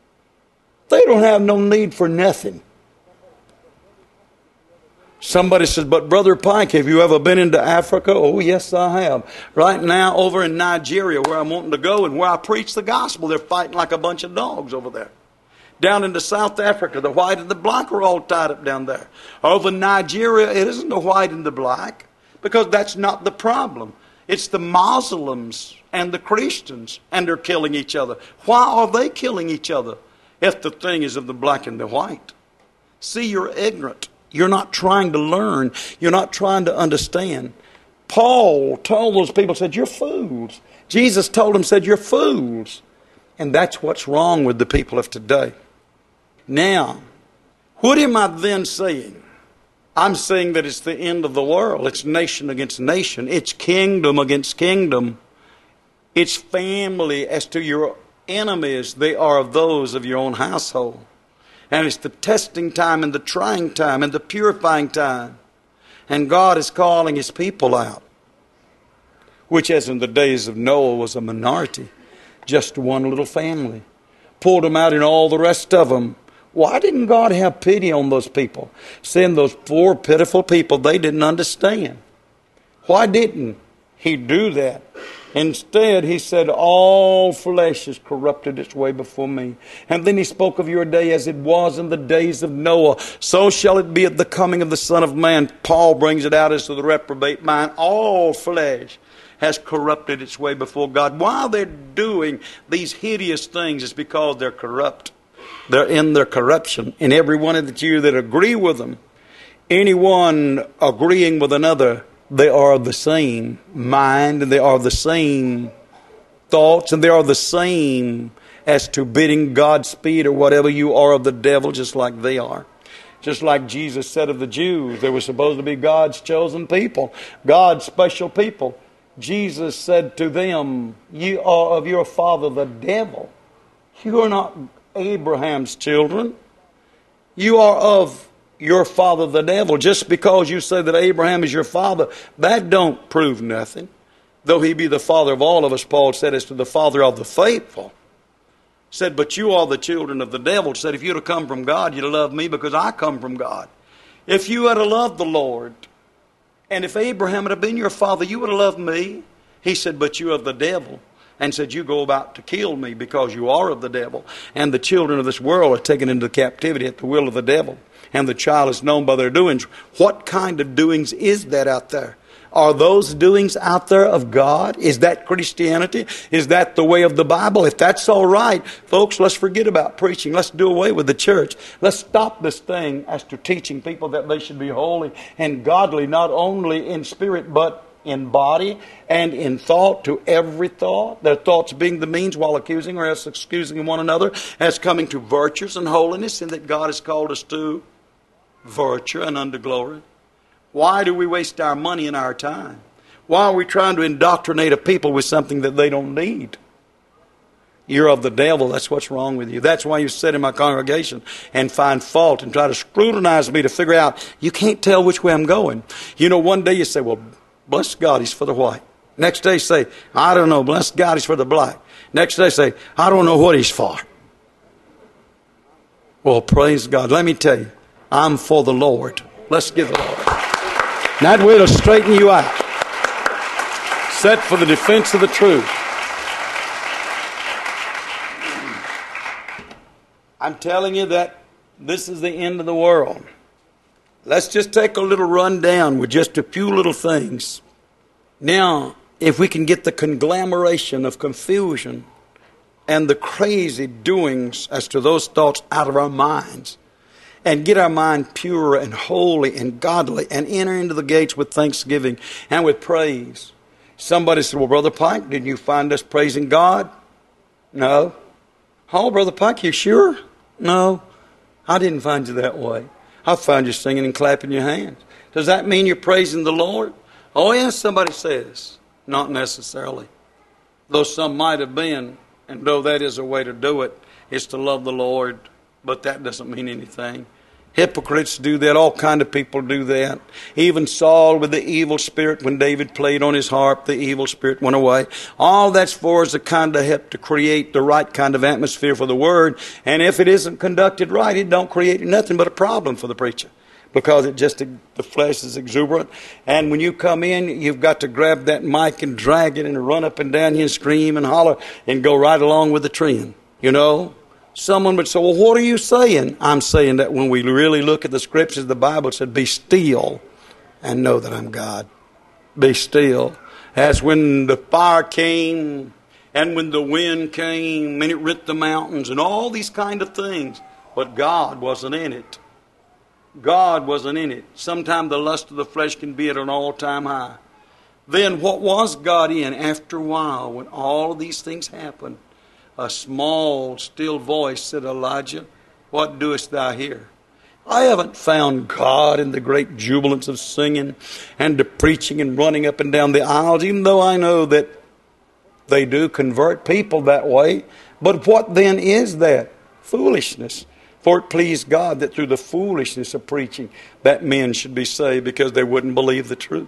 They don't have no need for nothing. Somebody says, but Brother Pike, have you ever been into Africa? Oh, yes, I have. Right now, over in Nigeria, where I'm wanting to go and where I preach the gospel, they're fighting like a bunch of dogs over there. Down into South Africa, the white and the black are all tied up down there. Over in Nigeria, it isn't the white and the black, because that's not the problem. It's the Muslims and the Christians, and they're killing each other. Why are they killing each other if the thing is of the black and the white? See, you're ignorant. You're not trying to learn. You're not trying to understand. Paul told those people, said, you're fools. Jesus told them, said, you're fools. And that's what's wrong with the people of today. Now, what am I then saying? I'm saying that it's the end of the world. It's nation against nation. It's kingdom against kingdom. It's family as to your enemies. They are of those of your own household. And it's the testing time and the trying time and the purifying time. And God is calling His people out, which as in the days of Noah was a minority, just one little family. Pulled them out and all the rest of them. Why didn't God have pity on those people? Seeing those poor, pitiful people they didn't understand. Why didn't he do that? Instead, he said, all flesh is corrupted its way before me. And then he spoke of your day as it was in the days of Noah. So shall it be at the coming of the Son of Man. Paul brings it out as to the reprobate mind. All flesh has corrupted its way before God. While they're doing these hideous things, it's because they're corrupt. They're in their corruption. And every one of you that agree with them, anyone agreeing with another, they are of the same mind, and they are of the same thoughts, and they are the same as to bidding Godspeed or whatever. You are of the devil just like they are. Just like Jesus said of the Jews, they were supposed to be God's chosen people, God's special people. Jesus said to them, you are of your father the devil. You are not Abraham's children. You are of your father the devil. Just because you say that Abraham is your father, that don't prove nothing. Though he be the father of all of us, Paul said, as to the father of the faithful. Said, but you are the children of the devil. Said, if you'd have come from God, you'd have loved me because I come from God. If you had loved the Lord, and if Abraham had been your father, you would have loved me. He said, but you are of the devil. And said, you go about to kill me because you are of the devil. And the children of this world are taken into captivity at the will of the devil. And the child is known by their doings. What kind of doings is that out there? Are those doings out there of God? Is that Christianity? Is that the way of the Bible? If that's all right, folks, let's forget about preaching. Let's do away with the church. Let's stop this thing as to teaching people that they should be holy and godly, not only in spirit, but in body and in thought, to every thought, their thoughts being the means while accusing or else excusing one another, as coming to virtues and holiness, and that God has called us to virtue and unto glory. Why do we waste our money and our time? Why are we trying to indoctrinate a people with something that they don't need? You're of the devil. That's what's wrong with you. That's why you sit in my congregation and find fault and try to scrutinize me to figure out, you can't tell which way I'm going. You know, one day you say, well, bless God, he's for the white. Next day you say, I don't know, bless God, he's for the black. Next day you say, I don't know what he's for. Well, praise God. Let me tell you, I'm for the Lord. Let's give the Lord. And that way it'll straighten you out. Set for the defense of the truth. I'm telling you that this is the end of the world. Let's just take a little rundown with just a few little things. Now, if we can get the conglomeration of confusion and the crazy doings as to those thoughts out of our minds, and get our mind pure and holy and godly, and enter into the gates with thanksgiving and with praise. Somebody said, well, Brother Pike, didn't you find us praising God? No. Oh, Brother Pike, you sure? No, I didn't find you that way. I found you singing and clapping your hands. Does that mean you're praising the Lord? Oh, yes, somebody says. Not necessarily. Though some might have been, and though that is a way to do it, is to love the Lord, but that doesn't mean anything. Hypocrites do that. All kind of people do that. Even Saul with the evil spirit, when David played on his harp, the evil spirit went away. All that's for is a kind of help to create the right kind of atmosphere for the Word. And if it isn't conducted right, it don't create nothing but a problem for the preacher. Because the flesh is exuberant. And when you come in, you've got to grab that mic and drag it and run up and down here and scream and holler and go right along with the trend. You know? Someone would say, well, what are you saying? I'm saying that when we really look at the Scriptures, the Bible said, be still and know that I'm God. Be still. As when the fire came and when the wind came and it rent the mountains and all these kind of things. But God wasn't in it. God wasn't in it. Sometimes the lust of the flesh can be at an all-time high. Then what was God in? After a while, when all of these things happened, a small, still voice said, Elijah, what doest thou here? I haven't found God in the great jubilance of singing and the preaching and running up and down the aisles, even though I know that they do convert people that way. But what then is that? Foolishness. For it pleased God that through the foolishness of preaching that men should be saved because they wouldn't believe the truth.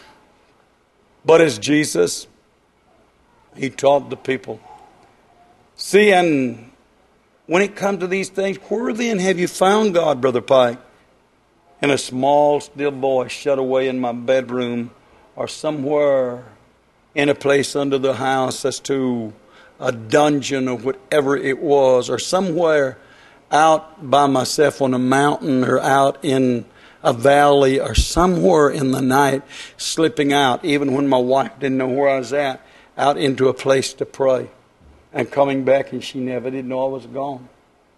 But as Jesus, he taught the people. See, and when it comes to these things, where then have you found God, Brother Pike? In a small, still voice shut away in my bedroom or somewhere in a place under the house as to a dungeon or whatever it was, or somewhere out by myself on a mountain or out in a valley or somewhere in the night, slipping out, even when my wife didn't know where I was at, out into a place to pray, and coming back and she never did know I was gone.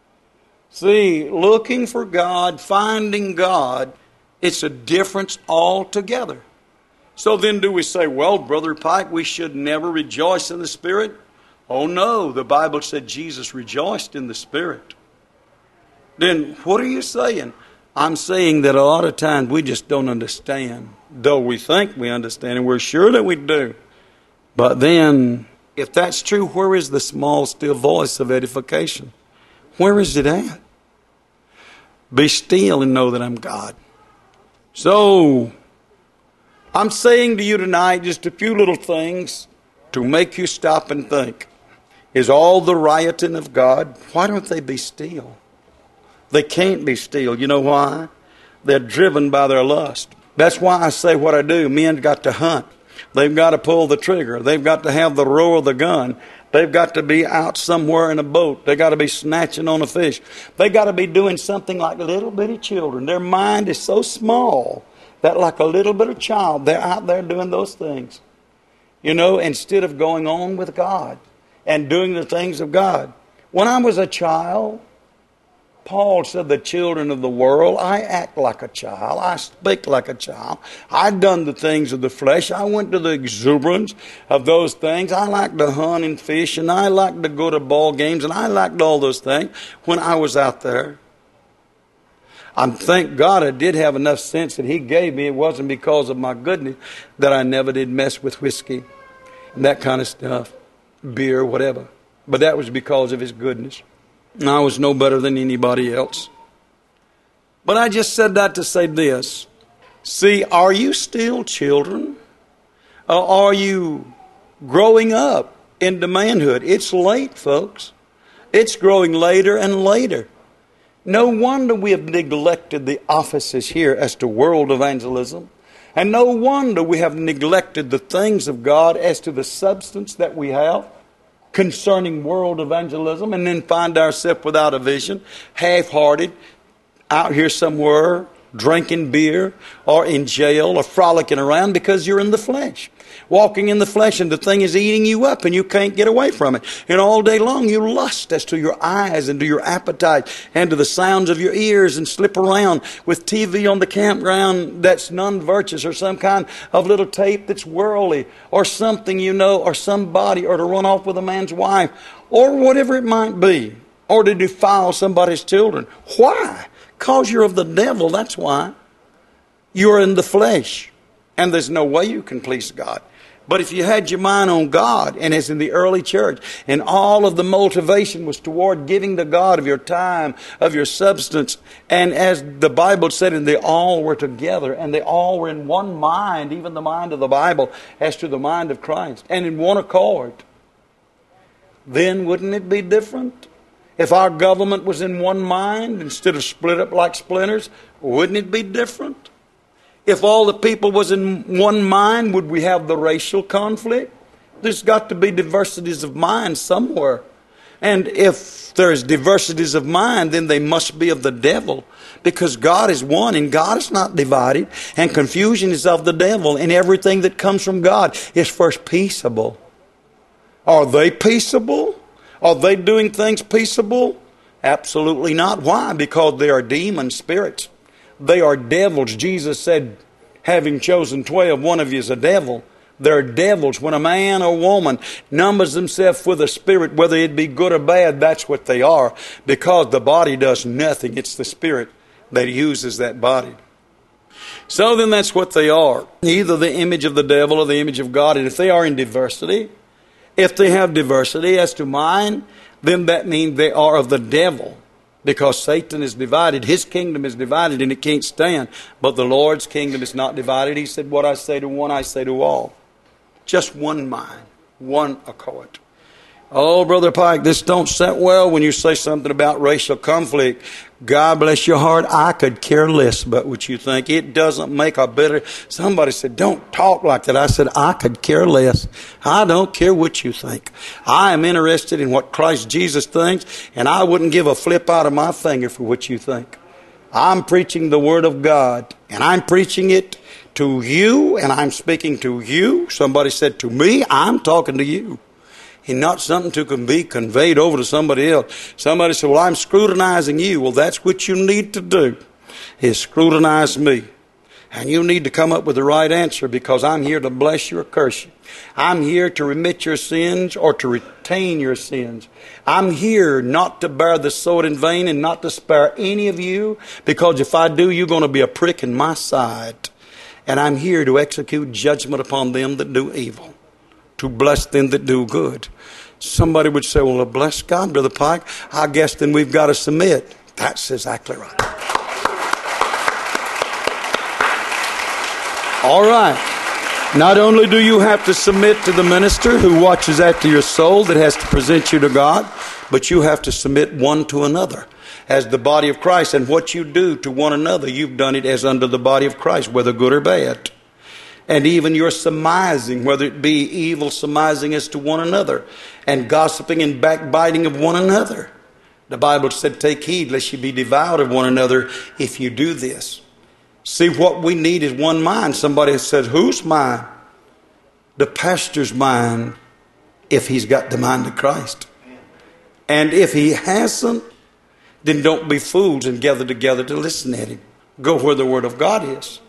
See, looking for God, finding God, it's a difference altogether. So then do we say, well, Brother Pike, we should never rejoice in the Spirit? Oh no, the Bible said Jesus rejoiced in the Spirit. Then what are you saying? I'm saying that a lot of times we just don't understand, though we think we understand, and we're sure that we do. But then, if that's true, where is the small, still voice of edification? Where is it at? Be still and know that I'm God. So, I'm saying to you tonight just a few little things to make you stop and think. Is all the rioting of God, why don't they be still? They can't be still. You know why? They're driven by their lust. That's why I say what I do. Men got to hunt. They've got to pull the trigger. They've got to have the roar of the gun. They've got to be out somewhere in a boat. They've got to be snatching on a fish. They've got to be doing something like little bitty children. Their mind is so small that like a little bitty child, they're out there doing those things. You know, instead of going on with God and doing the things of God. When I was a child, Paul said, the children of the world, I act like a child. I speak like a child. I've done the things of the flesh. I went to the exuberance of those things. I liked to hunt and fish, and I liked to go to ball games, and I liked all those things when I was out there. I thank God I did have enough sense that He gave me. It wasn't because of my goodness that I never did mess with whiskey and that kind of stuff, beer, whatever. But that was because of His goodness. I was no better than anybody else. But I just said that to say this. See, are you still children? Or are you growing up into manhood? It's late, folks. It's growing later and later. No wonder we have neglected the offices here as to world evangelism. And no wonder we have neglected the things of God as to the substance that we have concerning world evangelism, and then find ourselves without a vision, half-hearted, out here somewhere, drinking beer, or in jail, or frolicking around because you're in the flesh. Walking in the flesh, and the thing is eating you up, and you can't get away from it. And all day long you lust as to your eyes, and to your appetite, and to the sounds of your ears, and slip around with TV on the campground that's non-virtuous, or some kind of little tape that's worldly, or something you know, or somebody, or to run off with a man's wife, or whatever it might be, or to defile somebody's children. Why? Because you're of the devil, that's why. You're in the flesh, and there's no way you can please God. But if you had your mind on God, and as in the early church, and all of the motivation was toward giving to God of your time, of your substance, and as the Bible said, and they all were together, and they all were in one mind, even the mind of the Bible, as to the mind of Christ, and in one accord, then wouldn't it be different? If our government was in one mind instead of split up like splinters, wouldn't it be different? If all the people was in one mind, would we have the racial conflict? There's got to be diversities of mind somewhere. And if there's diversities of mind, then they must be of the devil. Because God is one and God is not divided. And confusion is of the devil. And everything that comes from God is first peaceable. Are they peaceable? Are they doing things peaceable? Absolutely not. Why? Because they are demon spirits. They are devils. Jesus said, having chosen 12, one of you is a devil. They're devils. When a man or woman numbers themselves with a spirit, whether it be good or bad, that's what they are. Because the body does nothing. It's the spirit that uses that body. So then that's what they are. Either the image of the devil or the image of God. And if they are in diversity, if they have diversity as to mind, then that means they are of the devil. Because Satan is divided. His kingdom is divided and it can't stand. But the Lord's kingdom is not divided. He said, what I say to one, I say to all. Just one mind, one accord. Oh, Brother Pike, this don't set well when you say something about racial conflict. God bless your heart. I could care less about what you think. It doesn't make a bit of... Somebody said, don't talk like that. I said, I could care less. I don't care what you think. I am interested in what Christ Jesus thinks, and I wouldn't give a flip out of my finger for what you think. I'm preaching the Word of God, and I'm preaching it to you, and I'm speaking to you. Somebody said to me, I'm talking to you. And not something to be conveyed over to somebody else. Somebody said, well, I'm scrutinizing you. Well, that's what you need to do, is scrutinize me. And you need to come up with the right answer, because I'm here to bless you or curse you. I'm here to remit your sins or to retain your sins. I'm here not to bear the sword in vain and not to spare any of you, because if I do, you're going to be a prick in my side. And I'm here to execute judgment upon them that do evil, to bless them that do good. Somebody would say, well, bless God, Brother Pike. I guess then we've got to submit. That's exactly right. All right. Not only do you have to submit to the minister who watches after your soul, that has to present you to God, but you have to submit one to another as the body of Christ. And what you do to one another, you've done it as under the body of Christ, whether good or bad. And even your surmising, whether it be evil surmising as to one another, and gossiping and backbiting of one another. The Bible said, take heed lest you be devoured of one another if you do this. See, what we need is one mind. Somebody has said, whose mind? The pastor's mind, if he's got the mind of Christ. And if he hasn't, then don't be fools and gather together to listen at him. Go where the Word of God is.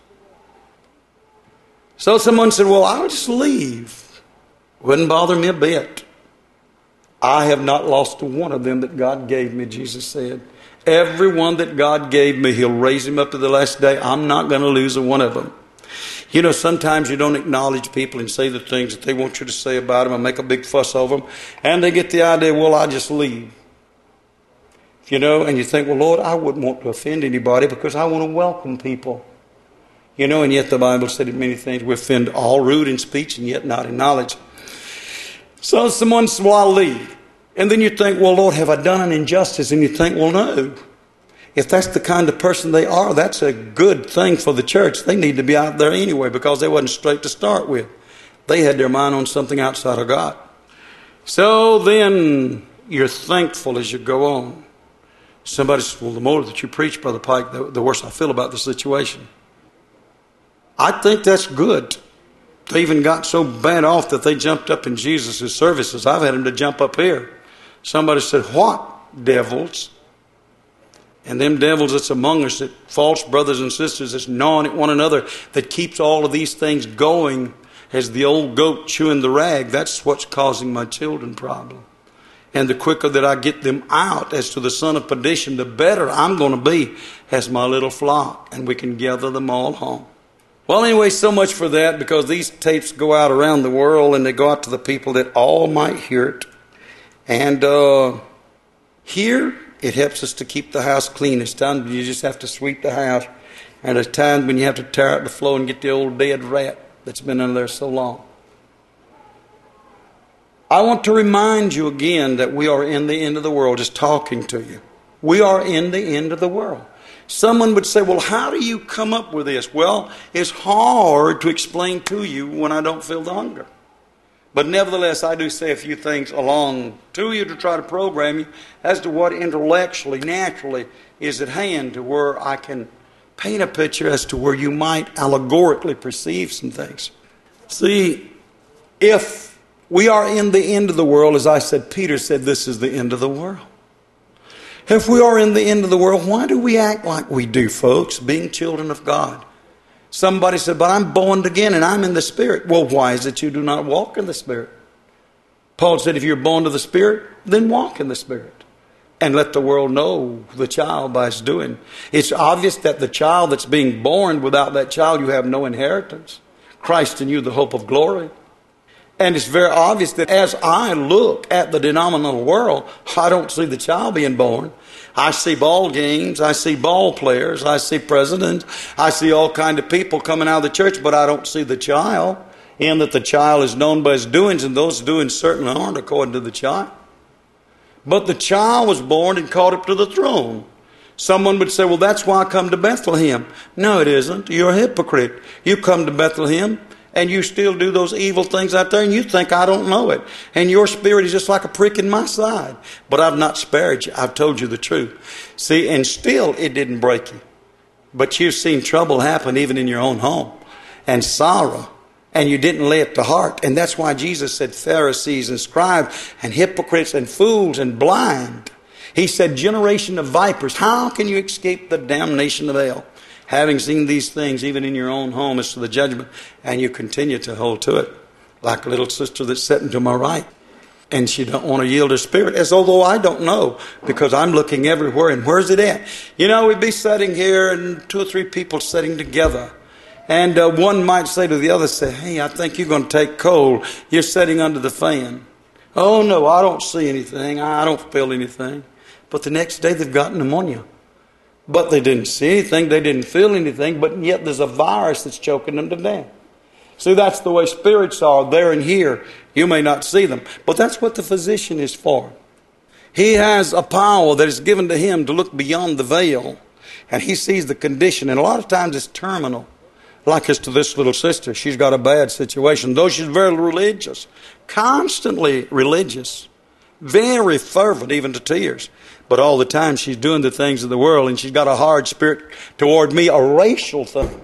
So someone said, well, I'll just leave. Wouldn't bother me a bit. I have not lost one of them that God gave me, Jesus said. Every one that God gave me, He'll raise him up to the last day. I'm not going to lose a one of them. You know, sometimes you don't acknowledge people and say the things that they want you to say about them and make a big fuss over them. And they get the idea, well, I'll just leave. You know, and you think, well, Lord, I wouldn't want to offend anybody because I want to welcome people. You know, and yet the Bible said in many things, we offend all rude in speech and yet not in knowledge. So someone says, well, I'll leave. And then you think, well, Lord, have I done an injustice? And you think, well, no. If that's the kind of person they are, that's a good thing for the church. They need to be out there anyway because they wasn't straight to start with. They had their mind on something outside of God. So then you're thankful as you go on. Somebody says, well, the more that you preach, Brother Pike, the worse I feel about the situation. I think that's good. They even got so bad off that they jumped up in Jesus' services. I've had them to jump up here. Somebody said, what devils? And them devils that's among us, that false brothers and sisters that's gnawing at one another, that keeps all of these things going as the old goat chewing the rag, that's what's causing my children problem. And the quicker that I get them out as to the son of perdition, the better I'm going to be as my little flock, and we can gather them all home. Well, anyway, so much for that, because these tapes go out around the world and they go out to the people that all might hear it. And here, it helps us to keep the house clean. There's times when you just have to sweep the house. And there's times when you have to tear out the floor and get the old dead rat that's been in there so long. I want to remind you again that we are in the end of the world, just talking to you. We are in the end of the world. Someone would say, well, how do you come up with this? Well, it's hard to explain to you when I don't feel the hunger. But nevertheless, I do say a few things along to you to try to program you as to what intellectually, naturally is at hand, to where I can paint a picture as to where you might allegorically perceive some things. See, if we are in the end of the world, as I said, Peter said this is the end of the world. If we are in the end of the world, why do we act like we do, folks, being children of God? Somebody said, but I'm born again and I'm in the Spirit. Well, why is it you do not walk in the Spirit? Paul said, if you're born to the Spirit, then walk in the Spirit. And let the world know the child by its doing. It's obvious that the child that's being born, without that child, you have no inheritance. Christ in you, the hope of glory. And it's very obvious that as I look at the denominational world, I don't see the child being born. I see ball games, I see ball players, I see presidents, I see all kinds of people coming out of the church, but I don't see the child. in that the child is known by his doings, and those doings certainly aren't according to the child. But the child was born and caught up to the throne. Someone would say, well, that's why I come to Bethlehem. No, it isn't. You're a hypocrite. You come to Bethlehem and you still do those evil things out there, and you think I don't know it. And your spirit is just like a prick in my side. But I've not spared you. I've told you the truth. See, and still it didn't break you. But you've seen trouble happen even in your own home, and sorrow, and you didn't lay it to heart. And that's why Jesus said Pharisees and scribes and hypocrites and fools and blind. He said, generation of vipers, how can you escape the damnation of hell? Having seen these things even in your own home as to the judgment, and you continue to hold to it. Like a little sister that's sitting to my right, and she don't want to yield her spirit, as although I don't know, because I'm looking everywhere, and where's it at? You know, we'd be sitting here, and 2 or 3 people sitting together, and one might say to the other, say, hey, I think you're going to take cold. You're sitting under the fan. Oh, no, I don't see anything. I don't feel anything. But the next day they've got pneumonia. But they didn't see anything. They didn't feel anything. But yet there's a virus that's choking them to death. See, that's the way spirits are there and here. You may not see them. But that's what the physician is for. He has a power that is given to him to look beyond the veil. And he sees the condition. And a lot of times it's terminal. Like as to this little sister. She's got a bad situation. Though she's very religious. Constantly religious. Very fervent, even to tears. But all the time she's doing the things of the world, and she's got a hard spirit toward me, a racial thing.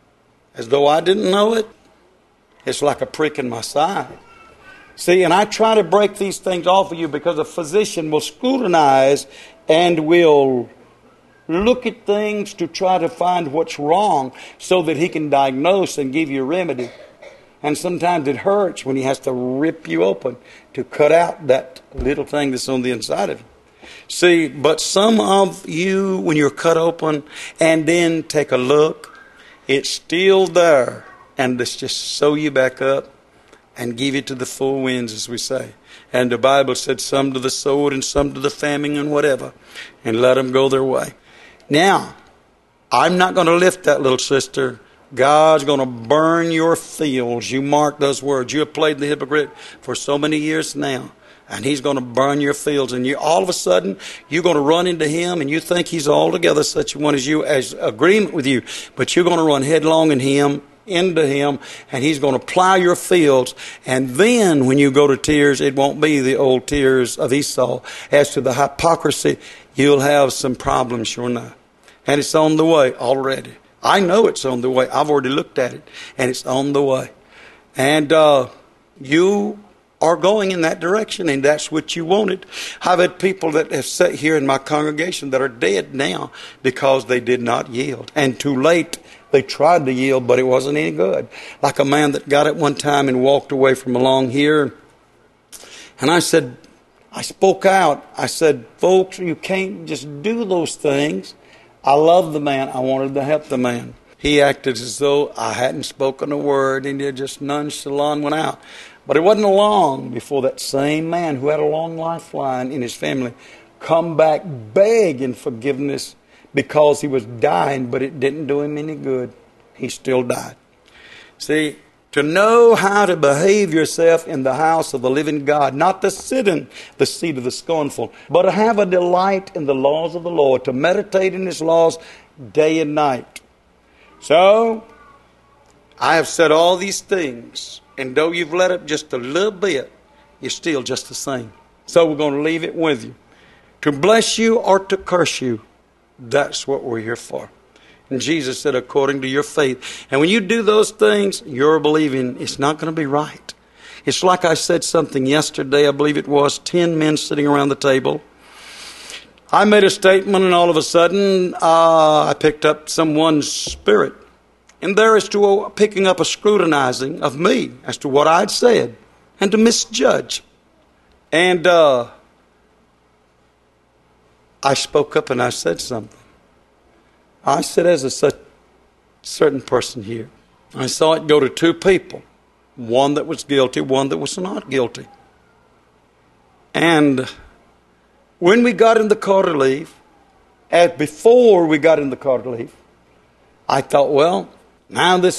As though I didn't know it. It's like a prick in my side. See, and I try to break these things off of you because a physician will scrutinize and will look at things to try to find what's wrong so that he can diagnose and give you a remedy. And sometimes it hurts when he has to rip you open to cut out that little thing that's on the inside of you. See, but some of you, when you're cut open and then take a look, it's still there. And let's just sew you back up and give you to the four winds, as we say. And the Bible said some to the sword and some to the famine and whatever. And let them go their way. Now, I'm not going to lift that little sister. God's going to burn your fields. You mark those words. You have played the hypocrite for so many years now. And he's going to burn your fields. And you, all of a sudden, you're going to run into him, and you think he's altogether such a one as you, as agreement with you. But you're going to run headlong into him, and he's going to plow your fields. And then when you go to tears, it won't be the old tears of Esau. As to the hypocrisy, you'll have some problems, sure enough. And it's on the way already. I know it's on the way. I've already looked at it, and it's on the way. And you are going in that direction, and that's what you wanted. I've had people that have sat here in my congregation that are dead now because they did not yield. And too late, they tried to yield, but it wasn't any good. Like a man that got it one time and walked away from along here. And I spoke out. I said, folks, you can't just do those things. I love the man. I wanted to help the man. He acted as though I hadn't spoken a word, and he just nonchalant went out. But it wasn't long before that same man who had a long lifeline in his family come back begging forgiveness because he was dying, but it didn't do him any good. He still died. See, to know how to behave yourself in the house of the living God, not to sit in the seat of the scornful, but to have a delight in the laws of the Lord, to meditate in his laws day and night. So, I have said all these things, and though you've let up just a little bit, you're still just the same. So we're going to leave it with you. To bless you or to curse you, that's what we're here for. And Jesus said, according to your faith. And when you do those things, you're believing it's not going to be right. It's like I said something yesterday, I believe it was, 10 men sitting around the table. I made a statement, and all of a sudden, I picked up someone's spirit. And there is to picking up a scrutinizing of me as to what I'd said and to misjudge. And I spoke up and I said something. I said, as a certain person here, I saw it go to 2 people. One that was guilty, one that was not guilty. And when we got in the car to leave, before we got in the car to leave, I thought, well, now this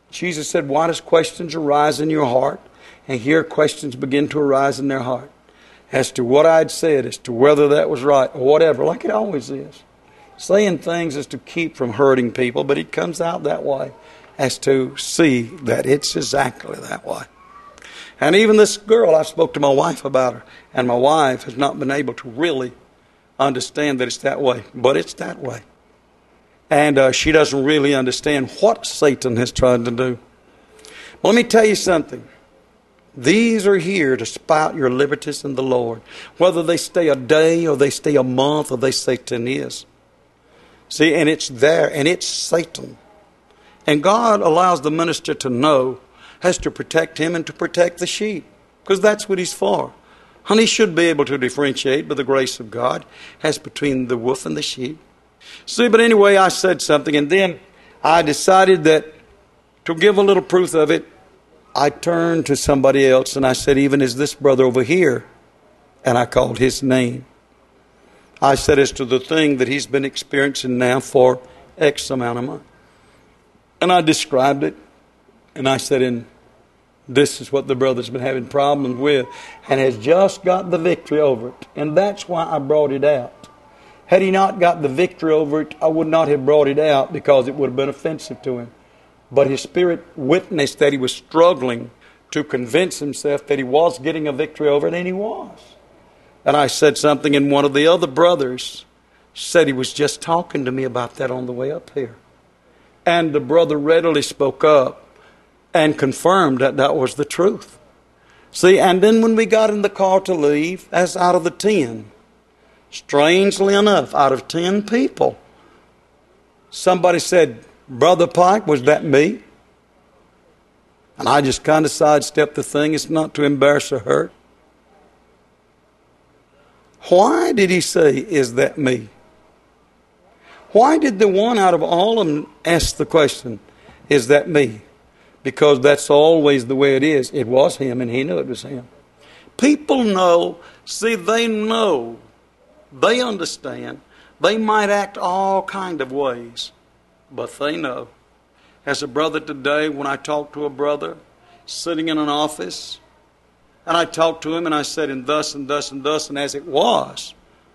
Jesus said, why does questions arise in your heart? And here questions begin to arise in their heart as to what I'd said, as to whether that was right or whatever, like it always is. Saying things is to keep from hurting people, but it comes out that way as to see that it's exactly that way. And even this girl, I spoke to my wife about her, and my wife has not been able to really understand that it's that way, but it's that way. And she doesn't really understand what Satan has tried to do. Let me tell you something. These are here to spout your liberties in the Lord, whether they stay a day or they stay a month or they stay 10 years. See, and it's there, and it's Satan. And God allows the minister to know, has to protect him and to protect the sheep, because that's what he's for. And he should be able to differentiate by the grace of God as between the wolf and the sheep. See, but anyway, I said something, and then I decided that to give a little proof of it, I turned to somebody else and I said, even as this brother over here, and I called his name. I said, as to the thing that he's been experiencing now for X amount of months. And I described it, and I said, and this is what the brother's been having problems with, and has just got the victory over it. And that's why I brought it out. Had he not got the victory over it, I would not have brought it out, because it would have been offensive to him. But his spirit witnessed that he was struggling to convince himself that he was getting a victory over it, and he was. And I said something, and one of the other brothers said he was just talking to me about that on the way up here. And the brother readily spoke up and confirmed that that was the truth. See, and then when we got in the car to leave, as out of the 10, strangely enough, out of 10 people, somebody said, Brother Pike, was that me? And I just kind of sidestepped the thing. It's not to embarrass or hurt. Why did he say, is that me? Why did the one out of all of them ask the question, is that me? Because that's always the way it is. It was him, and he knew it was him. People know, see, they know, they understand, they might act all kind of ways, but they know. As a brother today, when I talk to a brother sitting in an office, and I talked to him and I said, and thus and thus and thus, and as it was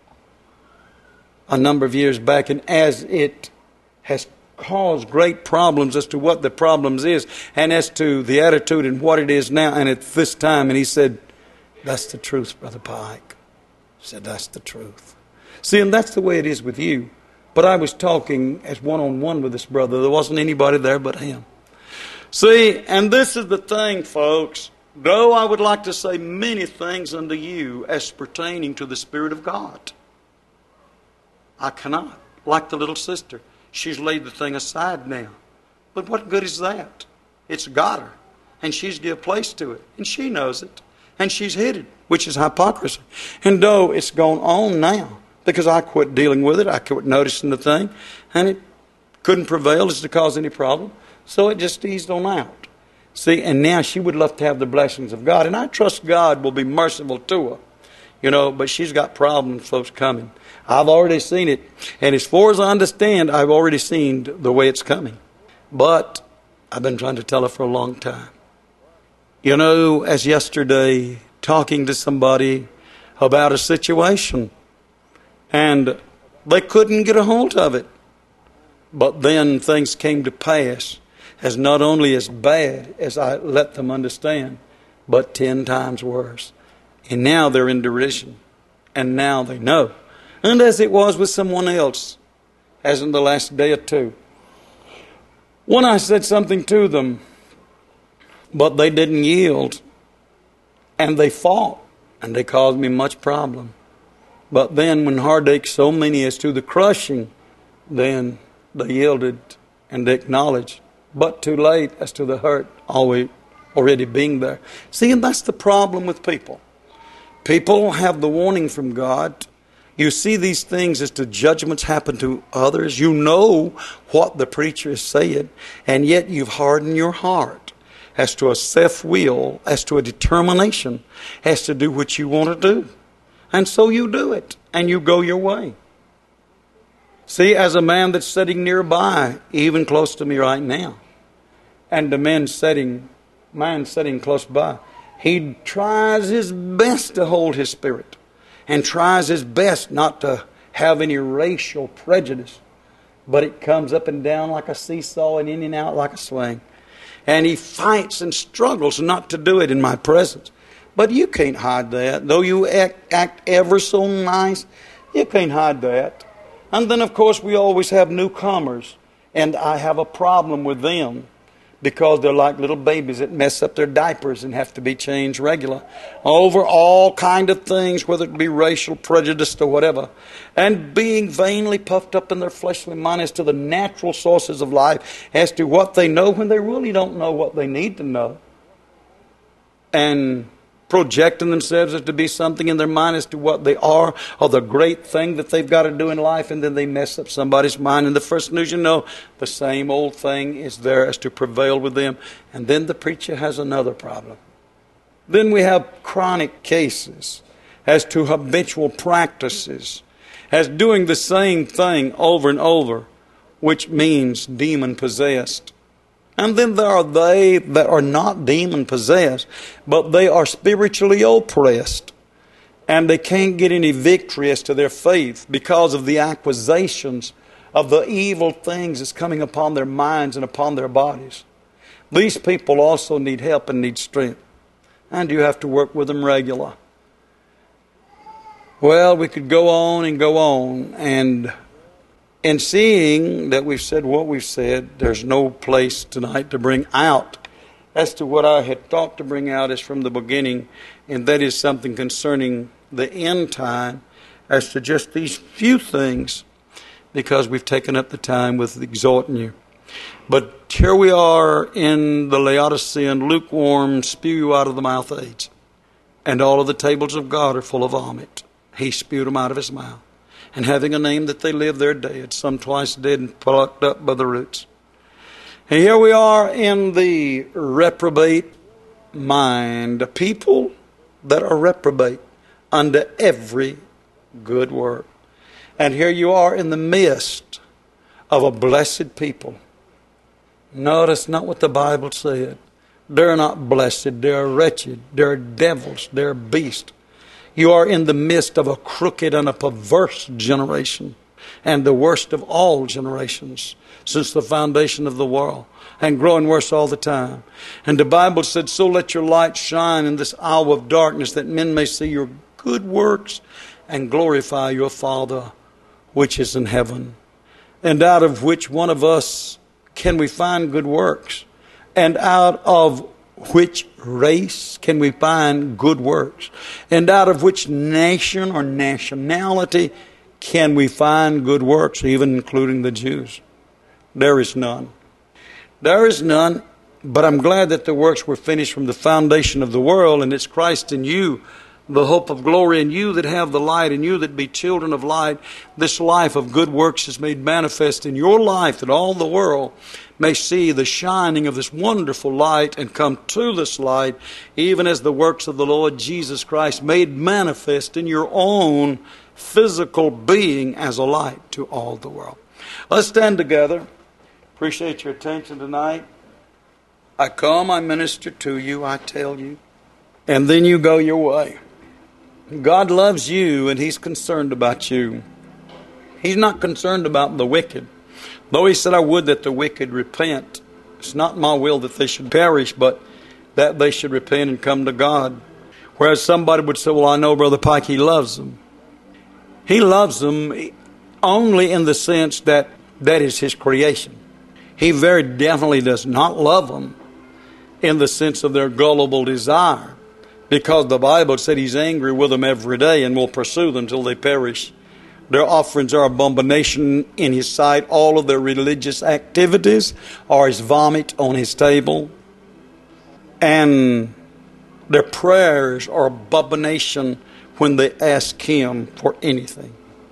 a number of years back, and as it has caused great problems as to what the problems is, and as to the attitude and what it is now, and at this time, and he said, that's the truth, Brother Pike. He said, that's the truth. See, and that's the way it is with you. But I was talking as one-on-one with this brother. There wasn't anybody there but him. See, and this is the thing, folks. Though I would like to say many things unto you as pertaining to the Spirit of God, I cannot. Like the little sister. She's laid the thing aside now. But what good is that? It's got her. And she's given place to it. And she knows it. And she's hid it, which is hypocrisy. And though it's gone on now, because I quit dealing with it, I quit noticing the thing, and it couldn't prevail as to cause any problem, so it just eased on out. See, and now she would love to have the blessings of God, and I trust God will be merciful to her, but she's got problems, folks, coming. I've already seen it, and as far as I understand, I've already seen the way it's coming. But I've been trying to tell her for a long time. As yesterday, talking to somebody about a situation, and they couldn't get a hold of it. But then things came to pass as not only as bad as I let them understand, but 10 times worse. And now they're in derision. And now they know. And as it was with someone else, as in the last day or two, when I said something to them, but they didn't yield, and they fought, and they caused me much problem. But then when heartache so many as to the crushing, then they yielded and they acknowledged, but too late as to the hurt already being there. See, and that's the problem with people. People have the warning from God. You see these things as to judgments happen to others. You know what the preacher is saying, and yet you've hardened your heart as to a self-will, as to a determination, as to do what you want to do. And so you do it, and you go your way. See, as a man that's sitting nearby, even close to me right now, and the man sitting close by, he tries his best to hold his spirit and tries his best not to have any racial prejudice. But it comes up and down like a seesaw and in and out like a swing. And he fights and struggles not to do it in my presence. But you can't hide that. Though you act ever so nice, you can't hide that. And then, of course, we always have newcomers. And I have a problem with them because they're like little babies that mess up their diapers and have to be changed regular over all kind of things, whether it be racial prejudice or whatever, and being vainly puffed up in their fleshly mind as to the natural sources of life, as to what they know when they really don't know what they need to know, and projecting themselves as to be something in their mind as to what they are or the great thing that they've got to do in life, and then they mess up somebody's mind. And the first news you know, the same old thing is there as to prevail with them. And then the preacher has another problem. Then we have chronic cases as to habitual practices, as doing the same thing over and over, which means demon-possessed. And then there are they that are not demon-possessed, but they are spiritually oppressed. And they can't get any victory as to their faith because of the accusations of the evil things that's coming upon their minds and upon their bodies. These people also need help and need strength. And you have to work with them regular. Well, we could go on and go on, and seeing that we've said what we've said, there's no place tonight to bring out as to what I had thought to bring out is from the beginning, and that is something concerning the end time as to just these few things, because we've taken up the time with exhorting you. But here we are in the Laodicean lukewarm, spew you out of the mouth age, and all of the tables of God are full of vomit. He spewed them out of his mouth. And having a name that they live, they're dead, some twice dead and plucked up by the roots. And here we are in the reprobate mind, a people that are reprobate unto every good work. And here you are in the midst of a blessed people. No, that's not what the Bible said. They're not blessed, they're wretched, they're devils, they're beasts. You are in the midst of a crooked and a perverse generation, and the worst of all generations since the foundation of the world, and growing worse all the time. And the Bible said, so let your light shine in this hour of darkness, that men may see your good works and glorify your Father which is in heaven. And out of which one of us can we find good works? And out of which race can we find good works? And out of which nation or nationality can we find good works, even including the Jews? There is none. There is none, but I'm glad that the works were finished from the foundation of the world, and it's Christ in you, the hope of glory, in you that have the light, in you that be children of light. This life of good works is made manifest in your life, that all the world may see the shining of this wonderful light and come to this light, even as the works of the Lord Jesus Christ made manifest in your own physical being as a light to all the world. Let's stand together. Appreciate your attention tonight. I come, I minister to you, I tell you, and then you go your way. God loves you, and He's concerned about you. He's not concerned about the wicked. Though He said, I would that the wicked repent. It's not my will that they should perish, but that they should repent and come to God. Whereas somebody would say, well, I know Brother Pike, he loves them. He loves them only in the sense that that is His creation. He very definitely does not love them in the sense of their gullible desire, because the Bible said He's angry with them every day and will pursue them till they perish. Their offerings are abomination in His sight. All of their religious activities are as vomit on His table. And their prayers are abomination when they ask Him for anything.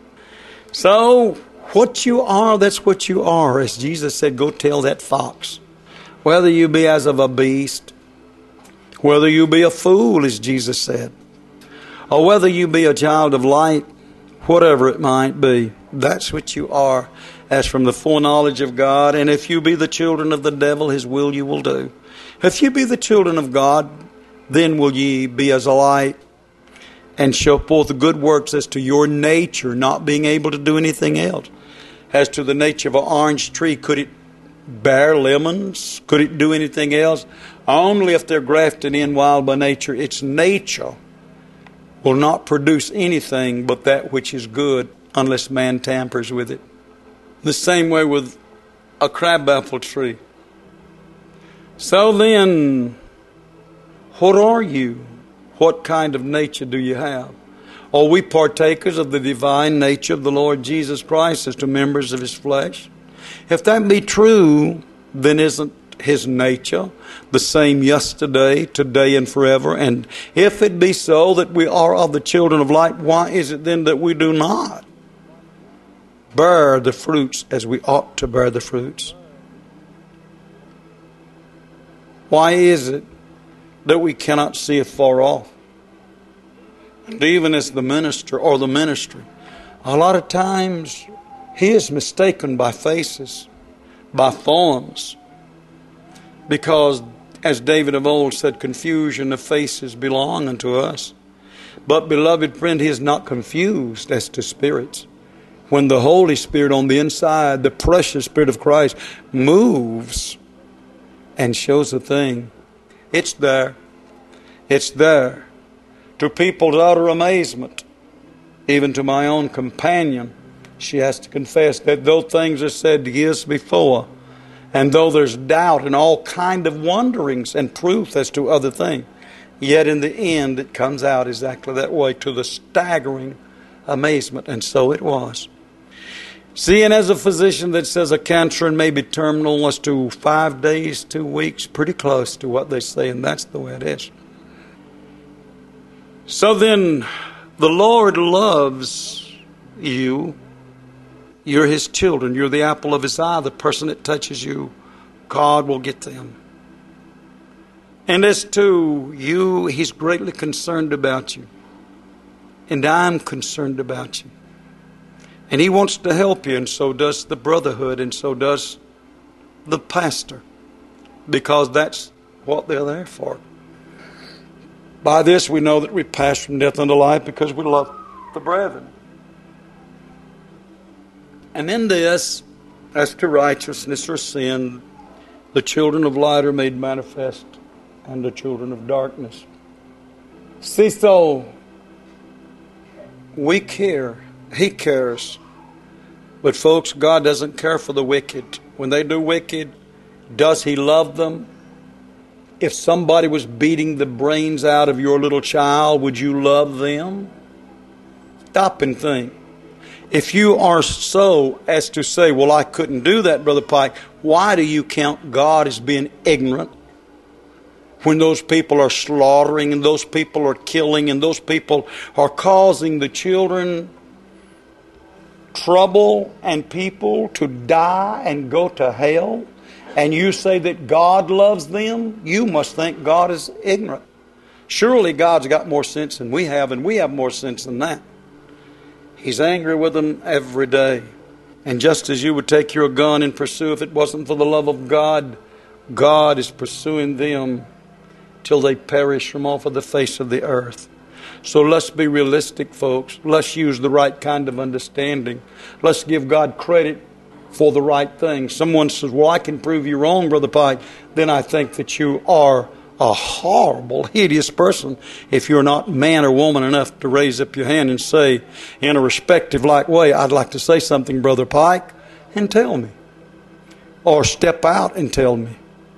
So, what you are, that's what you are. As Jesus said, go tell that fox. Whether you be as of a beast, whether you be a fool, as Jesus said, or whether you be a child of light, whatever it might be, that's what you are. as from the foreknowledge of God. And if you be the children of the devil, his will you will do. If you be the children of God, then will ye be as a light, and show forth the good works as to your nature, not being able to do anything else. As to the nature of an orange tree, could it bear lemons? Could it do anything else? Only if they're grafted in wild by nature. Its nature will not produce anything but that which is good unless man tampers with it. The same way with a crabapple tree. So then, what are you? What kind of nature do you have? Are we partakers of the divine nature of the Lord Jesus Christ as to members of his flesh? If that be true, then isn't his nature the same yesterday, today, and forever? And if it be so that we are of the children of light, why is it then that we do not bear the fruits as we ought to bear the fruits? Why is it that we cannot see afar off? And even as the minister or the ministry, a lot of times he is mistaken by faces, by forms, because as David of old said, confusion of faces belong unto us. But beloved friend, he is not confused as to spirits. When the Holy Spirit on the inside, the precious Spirit of Christ, moves and shows a thing, it's there. It's there. To people's utter amazement, even to my own companion, she has to confess that though things are said years before, and though there's doubt and all kind of wonderings and proof as to other things, yet in the end it comes out exactly that way, to the staggering amazement. And so it was. See, and as a physician that says a cancer may be terminal as to 5 days, 2 weeks, pretty close to what they say, and that's the way it is. So then, the Lord loves you. You're his children. You're the apple of his eye. The person that touches you, God will get them. And as to you, he's greatly concerned about you. And I'm concerned about you. And he wants to help you, and so does the brotherhood, and so does the pastor, because that's what they're there for. By this we know that we pass from death unto life, because we love the brethren. And in this, as to righteousness or sin, the children of light are made manifest, and the children of darkness. See, so we care. He cares. But folks, God doesn't care for the wicked. When they do wicked, does he love them? If somebody was beating the brains out of your little child, would you love them? Stop and think. If you are so as to say, well, I couldn't do that, Brother Pike, why do you count God as being ignorant? When those people are slaughtering, and those people are killing, and those people are causing the children trouble and people to die and go to hell, and you say that God loves them, you must think God is ignorant. Surely God's got more sense than we have, and we have more sense than that. He's angry with them every day. And just as you would take your gun and pursue, if it wasn't for the love of God, God is pursuing them till they perish from off of the face of the earth. So let's be realistic, folks. Let's use the right kind of understanding. Let's give God credit for the right thing. Someone says, well, I can prove you wrong, Brother Pike. Then I think that you are a horrible, hideous person if you're not man or woman enough to raise up your hand and say, in a respective like way, I'd like to say something, Brother Pike, and tell me. Or step out and tell me.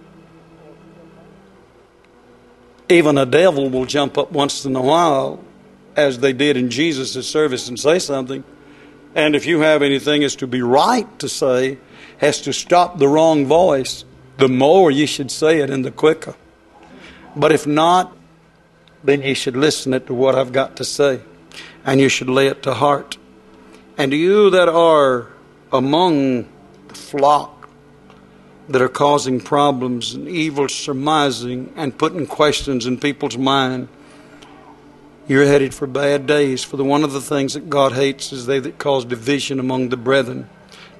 Even a devil will jump up once in a while, as they did in Jesus' service, and say something. And if you have anything is to be right to say, has to stop the wrong voice, the more you should say it and the quicker. But if not, then you should listen to what I've got to say, and you should lay it to heart. And you that are among the flock that are causing problems and evil surmising and putting questions in people's mind, you're headed for bad days. For one of the things that God hates is they that cause division among the brethren,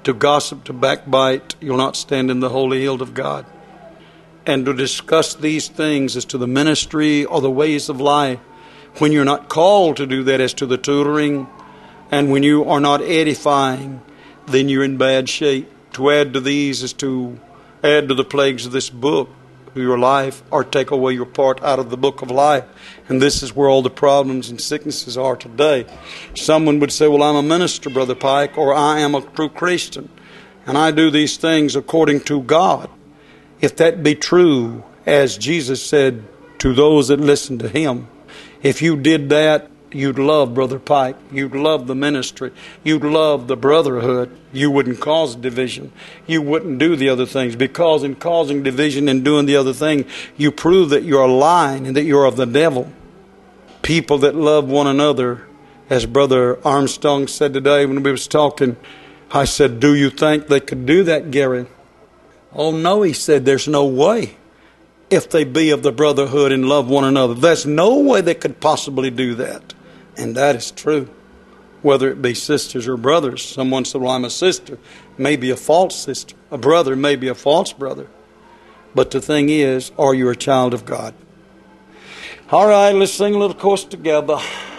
to gossip, to backbite, you'll not stand in the holy hill of God. And to discuss these things as to the ministry or the ways of life, when you're not called to do that as to the tutoring, and when you are not edifying, then you're in bad shape. To add to these is to add to the plagues of this book of your life, or take away your part out of the book of life. And this is where all the problems and sicknesses are today. Someone would say, well, I'm a minister, Brother Pike, or I am a true Christian, and I do these things according to God. If that be true, as Jesus said to those that listened to Him, if you did that, you'd love Brother Pike. You'd love the ministry. You'd love the brotherhood. You wouldn't cause division. You wouldn't do the other things. Because in causing division and doing the other thing, you prove that you're lying and that you're of the devil. People that love one another, as Brother Armstrong said today when we was talking, I said, do you think they could do that, Gary? Oh no, he said, there's no way. If they be of the brotherhood and love one another, there's no way they could possibly do that. And that is true. Whether it be sisters or brothers. Someone said, well, I'm a sister. Maybe a false sister. A brother may be a false brother. But the thing is, are you a child of God? All right, let's sing a little chorus together.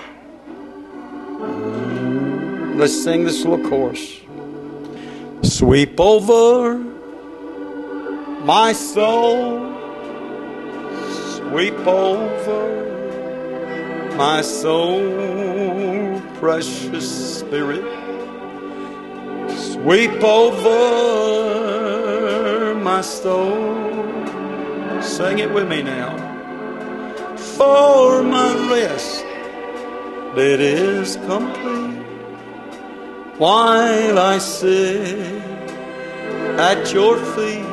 Let's sing this little chorus. Sweep over my soul. Sweep over my soul, precious Spirit. Sweep over my soul. Sing it with me now. For my rest, it is complete, while I sit at your feet,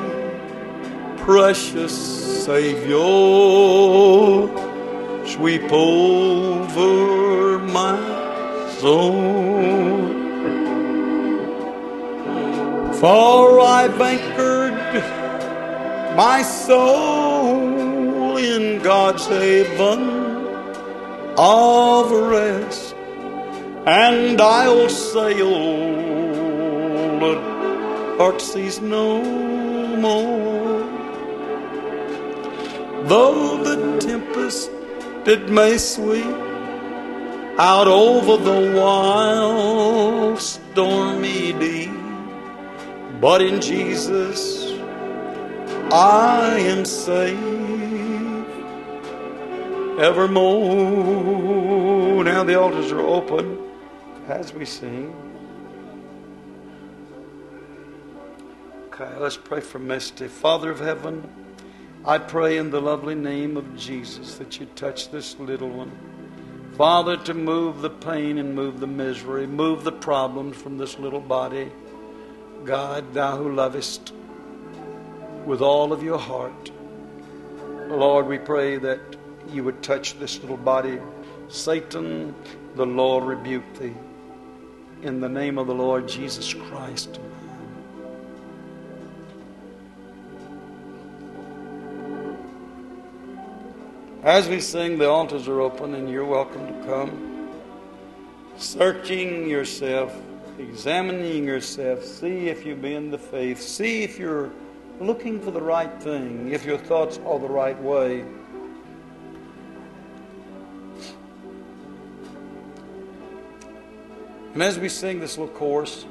precious Savior. Sweep over my soul. For I've anchored my soul in God's haven of rest, and I'll sail the dark seas no more. Though the tempest it may sweep out over the wild stormy deep, but in Jesus I am safe evermore. Now the altars are open as we sing. Okay, let's pray for Misty. Father of heaven, I pray in the lovely name of Jesus that you touch this little one. Father, to move the pain and move the misery, move the problems from this little body. God, thou who lovest with all of your heart. Lord, we pray that you would touch this little body. Satan, the Lord rebuke thee. In the name of the Lord Jesus Christ. As we sing, the altars are open and you're welcome to come. Searching yourself, examining yourself, see if you be in the faith, see if you're looking for the right thing, if your thoughts are the right way. And as we sing this little chorus,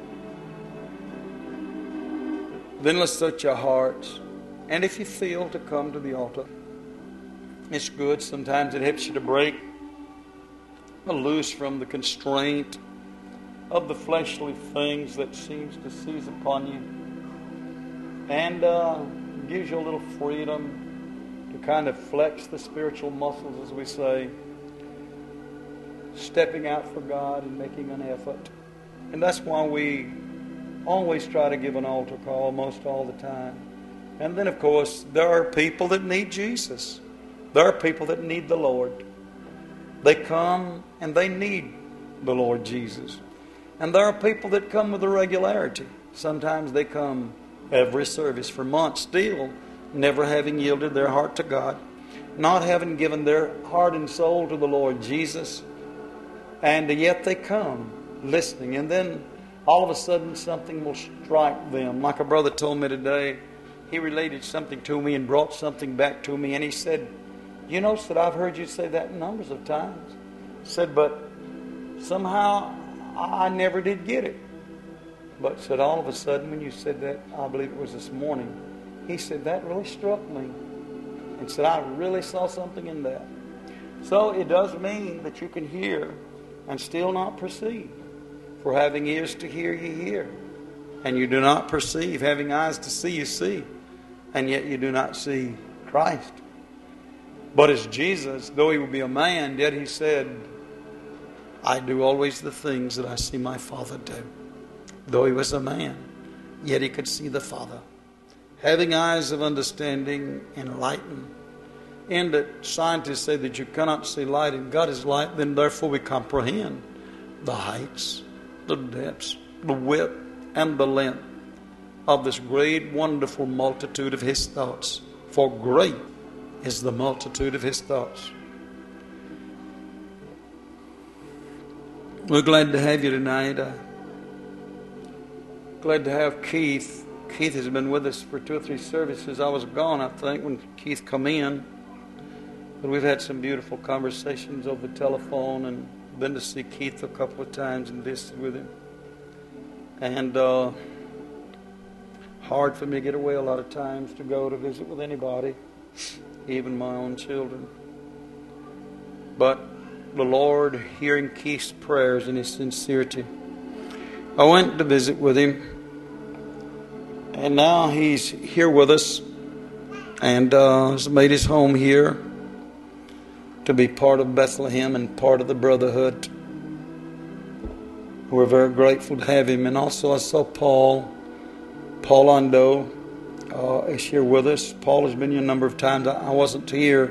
then let's search our hearts. And if you feel to come to the altar, it's good. Sometimes it helps you to break loose from the constraint of the fleshly things that seems to seize upon you, and gives you a little freedom to kind of flex the spiritual muscles, as we say, stepping out for God and making an effort. And that's why we always try to give an altar call most all the time. And then, of course, there are people that need Jesus. There are people that need the Lord. They come and they need the Lord Jesus. And there are people that come with a regularity. Sometimes they come every service for months still, never having yielded their heart to God, not having given their heart and soul to the Lord Jesus. And yet they come listening. And then all of a sudden something will strike them. Like a brother told me today, he related something to me and brought something back to me, and he said, "You know," said, "I've heard you say that numbers of times." Said, "But somehow I never did get it." But said, all of a sudden when you said that, I believe it was this morning, he said, "That really struck me." And said, "I really saw something in that." So it does mean that you can hear and still not perceive. For having ears to hear, you hear. And you do not perceive. Having eyes to see, you see. And yet you do not see Christ. But as Jesus, though he would be a man, yet he said, "I do always the things that I see my Father do." Though he was a man, yet he could see the Father. Having eyes of understanding, enlightened. And that scientists say that you cannot see light and God is light, then therefore we comprehend the heights, the depths, the width, and the length of this great, wonderful multitude of his thoughts. For great is the multitude of his thoughts. We're glad to have you tonight. Glad to have Keith. Keith has been with us for 2 or 3 services. I was gone, I think, when Keith come in. But we've had some beautiful conversations over the telephone and been to see Keith a couple of times and visited with him. And hard for me to get away a lot of times to go to visit with anybody, even my own children. But the Lord, hearing Keith's prayers and his sincerity, I went to visit with him. And now he's here with us and has made his home here to be part of Bethlehem and part of the brotherhood. We're very grateful to have him. And also I saw Paul Ondo is here with us. Paul has been here a number of times. I wasn't here.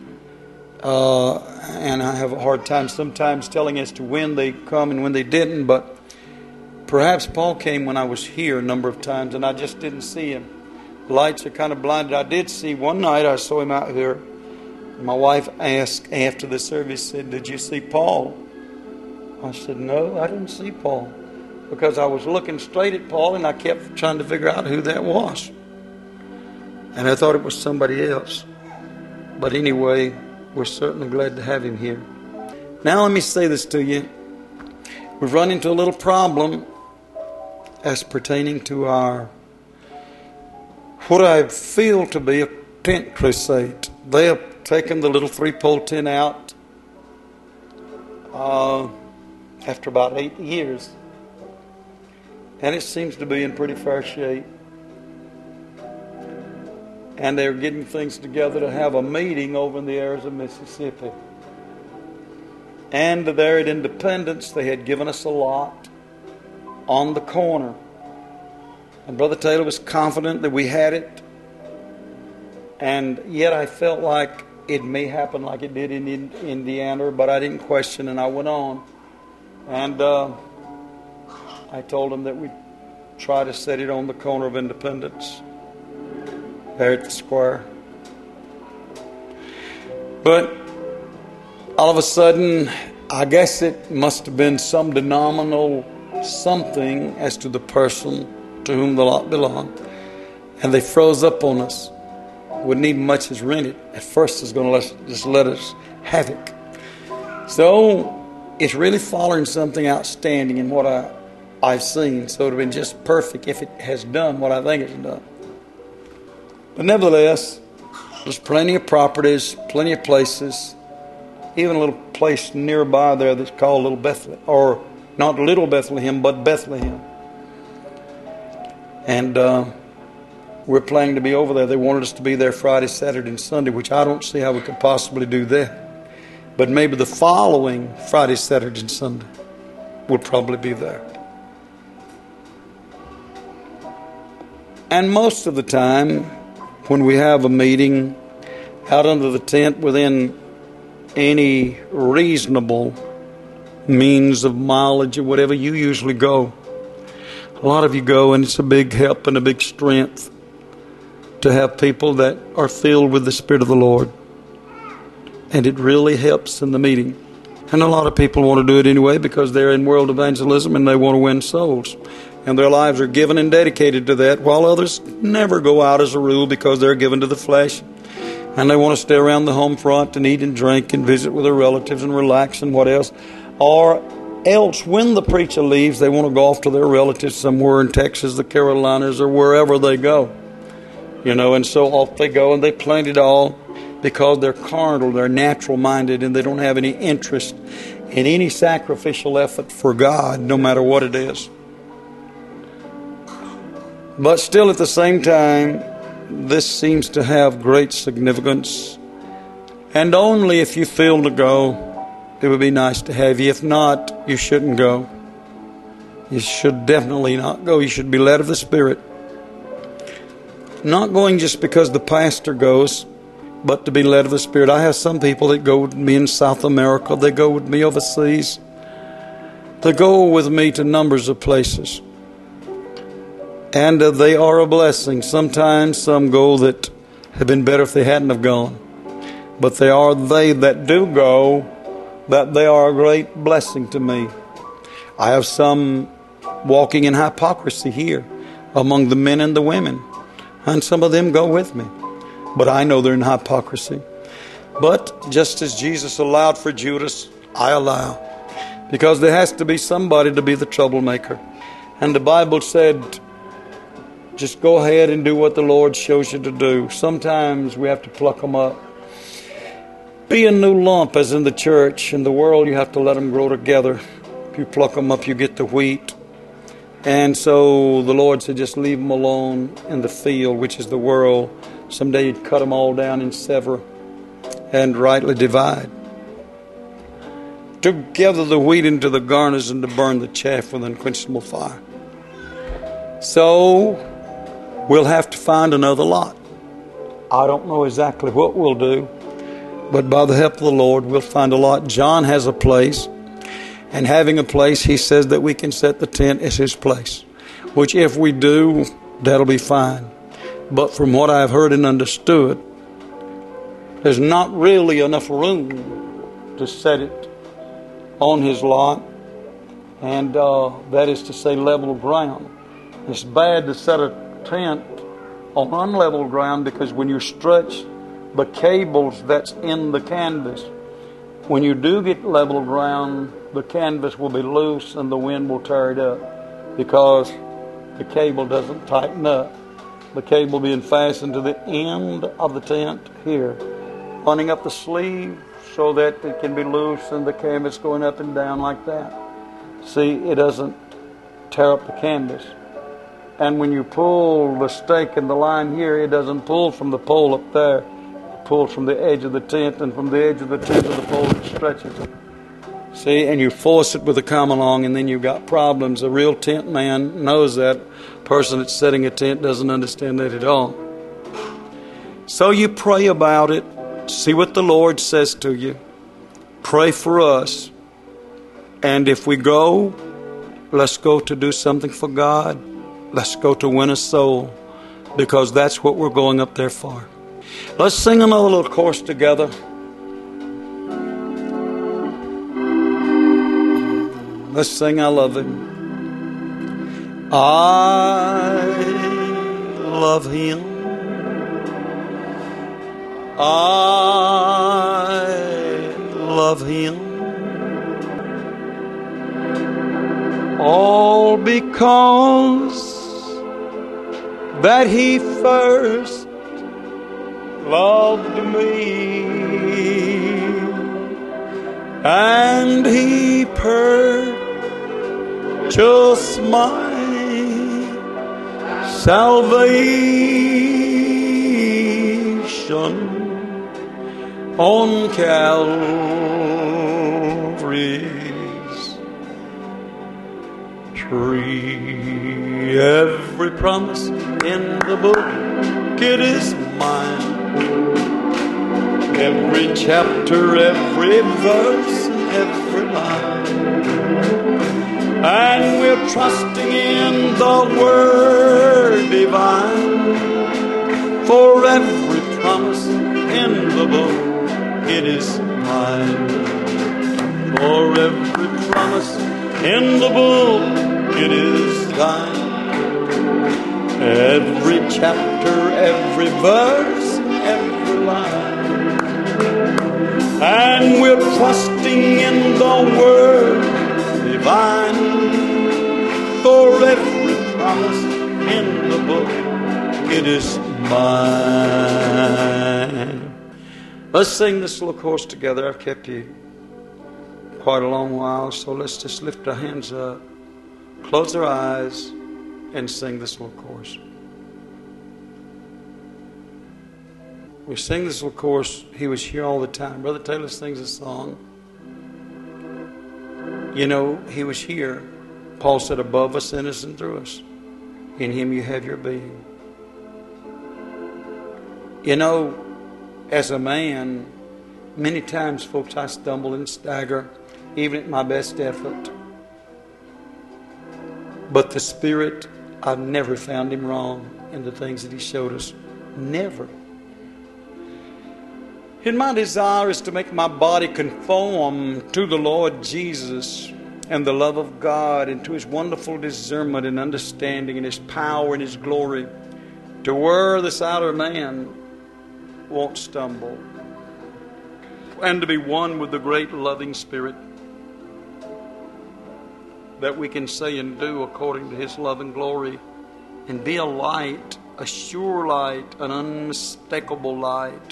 And I have a hard time sometimes telling as to when they come and when they didn't. But perhaps Paul came when I was here a number of times and I just didn't see him. The lights are kind of blinded. I did see one night, I saw him out here. My wife asked after the service, said, "Did you see Paul?" I said, "No, I didn't see Paul." Because I was looking straight at Paul and I kept trying to figure out who that was. And I thought it was somebody else. But anyway, we're certainly glad to have him here. Now let me say this to you. We've run into a little problem as pertaining to our, what I feel to be a tent crusade. They have taken the little 3-pole tent out after about 8 years. And it seems to be in pretty fair shape. And they're getting things together to have a meeting over in the areas of Mississippi. And there at Independence, they had given us a lot on the corner. And Brother Taylor was confident that we had it. And yet I felt like it may happen like it did in Indiana, but I didn't question and I went on. And I told him that we'd try to set it on the corner of Independence, there at the square. But all of a sudden, I guess it must have been some denominational something as to the person to whom the lot belonged. And they froze up on us. Wouldn't even much as rent it. At first, it's going to just let us have it. So it's really following something outstanding in what I've seen. So it would have been just perfect if it has done what I think it's done. But nevertheless, there's plenty of properties, plenty of places, even a little place nearby there that's called Little Bethlehem, or not Little Bethlehem, but Bethlehem. And we're planning to be over there. They wanted us to be there Friday, Saturday, and Sunday, which I don't see how we could possibly do that. But maybe the following Friday, Saturday, and Sunday we'll probably be there. And most of the time, when we have a meeting out under the tent within any reasonable means of mileage or whatever, you usually go. A lot of you go, and it's a big help and a big strength to have people that are filled with the Spirit of the Lord. And it really helps in the meeting. And a lot of people want to do it anyway because they're in world evangelism and they want to win souls. And their lives are given and dedicated to that, while others never go out as a rule because they're given to the flesh. And they want to stay around the home front and eat and drink and visit with their relatives and relax and what else. Or else, when the preacher leaves, they want to go off to their relatives somewhere in Texas, the Carolinas, or wherever they go. And so off they go and they plan it all because they're carnal, they're natural-minded, and they don't have any interest in any sacrificial effort for God, no matter what it is. But still, at the same time, this seems to have great significance. And only if you feel to go, it would be nice to have you. If not, you shouldn't go. You should definitely not go. You should be led of the Spirit. Not going just because the pastor goes, but to be led of the Spirit. I have some people that go with me in South America. They go with me overseas. They go with me to numbers of places. And they are a blessing. Sometimes some go that have been better if they hadn't have gone. But they that do go, that they are a great blessing to me. I have some walking in hypocrisy here among the men and the women. And some of them go with me. But I know they're in hypocrisy. But just as Jesus allowed for Judas, I allow. Because there has to be somebody to be the troublemaker. And the Bible said, just go ahead and do what the Lord shows you to do. Sometimes we have to pluck them up. Be a new lump, as in the church. In the world, you have to let them grow together. If you pluck them up, you get the wheat. And so the Lord said, just leave them alone in the field, which is the world. Someday you'd cut them all down and sever and rightly divide. To gather the wheat into the garners and to burn the chaff with unquenchable fire. So we'll have to find another lot. I don't know exactly what we'll do, but by the help of the Lord, we'll find a lot. John has a place, and having a place, he says that we can set the tent as his place, which if we do, that'll be fine. But from what I've heard and understood, there's not really enough room to set it on his lot, and that is to say level ground. It's bad to set a tent on unlevel ground because when you stretch the cables that's in the canvas, when you do get level ground, the canvas will be loose and the wind will tear it up because the cable doesn't tighten up. The cable being fastened to the end of the tent here, running up the sleeve so that it can be loose and the canvas going up and down like that. See, it doesn't tear up the canvas. And when you pull the stake in the line here, it doesn't pull from the pole up there. It pulls from the edge of the tent, and from the edge of the tent to the pole it stretches it. See, and you force it with a come along, and then you've got problems. A real tent man knows that. Person that's setting a tent doesn't understand that at all. So you pray about it. See what the Lord says to you. Pray for us. And if we go, let's go to do something for God. Let's go to win a soul, because that's what we're going up there for. Let's sing another little chorus together. Let's sing I Love Him. I love Him. I love Him. All because that He first loved me, and He purchased my salvation on Calvary's tree. Every promise in the book, it is mine. Every chapter, every verse, and every line. And we're trusting in the Word divine. For every promise in the book, it is mine. In the book it is thine. Every chapter, every verse, every line. And we're trusting in the word divine. For every promise in the book, it is mine. Let's sing this little chorus together. I've kept you quite a long while, so let's just lift our hands up, close our eyes, and sing this little chorus. We sing this little chorus. He was here all the time. Brother Taylor sings a song. You know, he was here. Paul said, above us, in us, and through us. In him you have your being. You know, as a man, many times, folks, I stumble and stagger, even at my best effort. But the Spirit, I've never found him wrong in the things that he showed us. Never. And my desire is to make my body conform to the Lord Jesus and the love of God, and to his wonderful discernment and understanding and his power and his glory, to where this outer man won't stumble, and to be one with the great loving Spirit, that we can say and do according to his love and glory, and be a light, a sure light, an unmistakable light.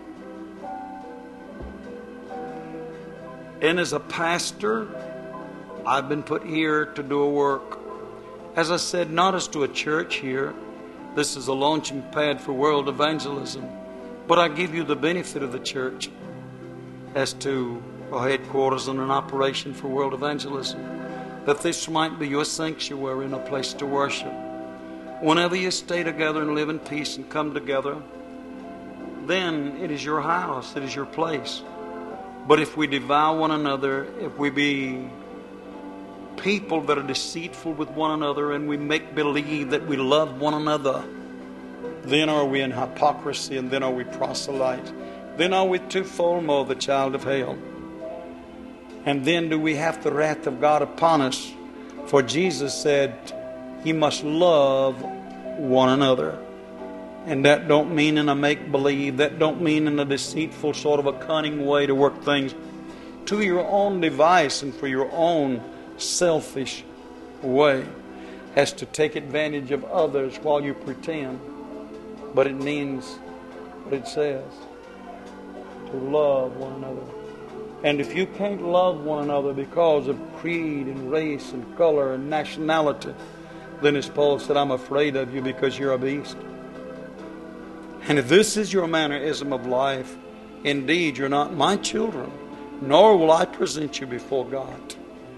And as a pastor, I've been put here to do a work. As I said, not as to a church here. This is a launching pad for world evangelism. But I give you the benefit of the church as to a headquarters and an operation for world evangelism. That this might be your sanctuary and a place to worship. Whenever you stay together and live in peace and come together, then it is your house, it is your place. But if we devour one another, if we be people that are deceitful with one another, and we make believe that we love one another, then are we in hypocrisy, and then are we proselyte. Then are we twofold more the child of hell. And then do we have the wrath of God upon us? For Jesus said, ye must love one another. And that don't mean in a make-believe. That don't mean in a deceitful sort of a cunning way to work things to your own device and for your own selfish way, as to take advantage of others while you pretend. But it means what it says, to love one another. And if you can't love one another because of creed and race and color and nationality, then as Paul said, I'm afraid of you because you're a beast. And if this is your mannerism of life, indeed you're not my children, nor will I present you before God.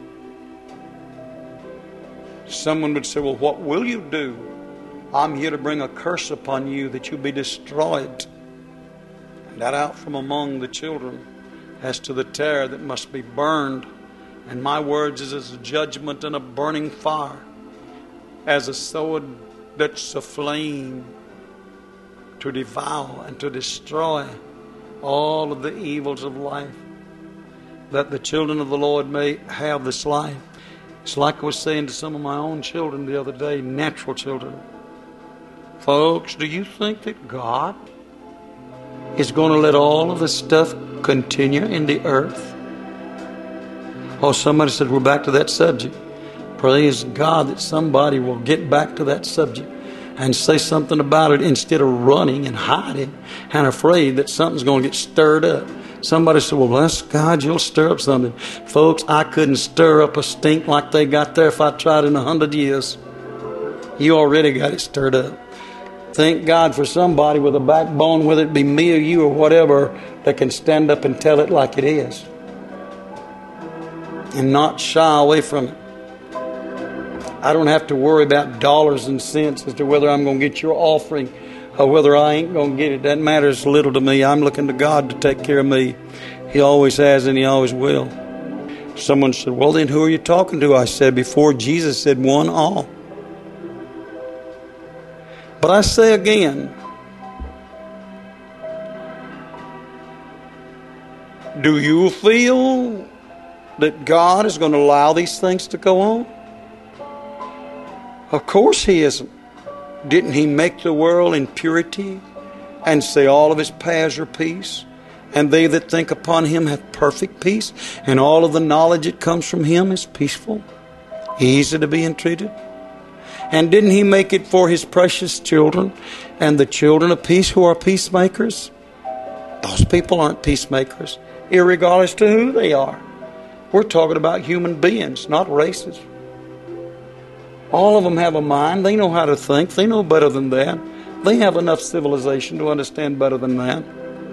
Someone would say, well, what will you do? I'm here to bring a curse upon you that you be destroyed. And that out from among the children, as to the terror that must be burned. And my words is as a judgment and a burning fire, as a sword that's aflame, to devour and to destroy all of the evils of life, that the children of the Lord may have this life. It's like I was saying to some of my own children the other day, natural children. Folks, do you think that God is going to let all of this stuff continue in the earth? Oh, somebody said, we're back to that subject. Praise God that somebody will get back to that subject and say something about it instead of running and hiding and afraid that something's going to get stirred up. Somebody said, well, bless God, you'll stir up something. Folks, I couldn't stir up a stink like they got there if I tried in 100 years. You already got it stirred up. Thank God for somebody with a backbone, whether it be me or you or whatever, that can stand up and tell it like it is and not shy away from it. I don't have to worry about dollars and cents as to whether I'm going to get your offering or whether I ain't going to get it. That matters little to me. I'm looking to God to take care of me. He always has and He always will. Someone said, well, then who are you talking to? I said, before Jesus said, one all. But I say again, do you feel that God is going to allow these things to go on? Of course He isn't. Didn't He make the world in purity and say all of His paths are peace? And they that think upon Him have perfect peace, and all of the knowledge that comes from Him is peaceful, easy to be entreated. And didn't He make it for His precious children and the children of peace who are peacemakers? Those people aren't peacemakers, irregardless to who they are. We're talking about human beings, not races. All of them have a mind. They know how to think. They know better than that. They have enough civilization to understand better than that.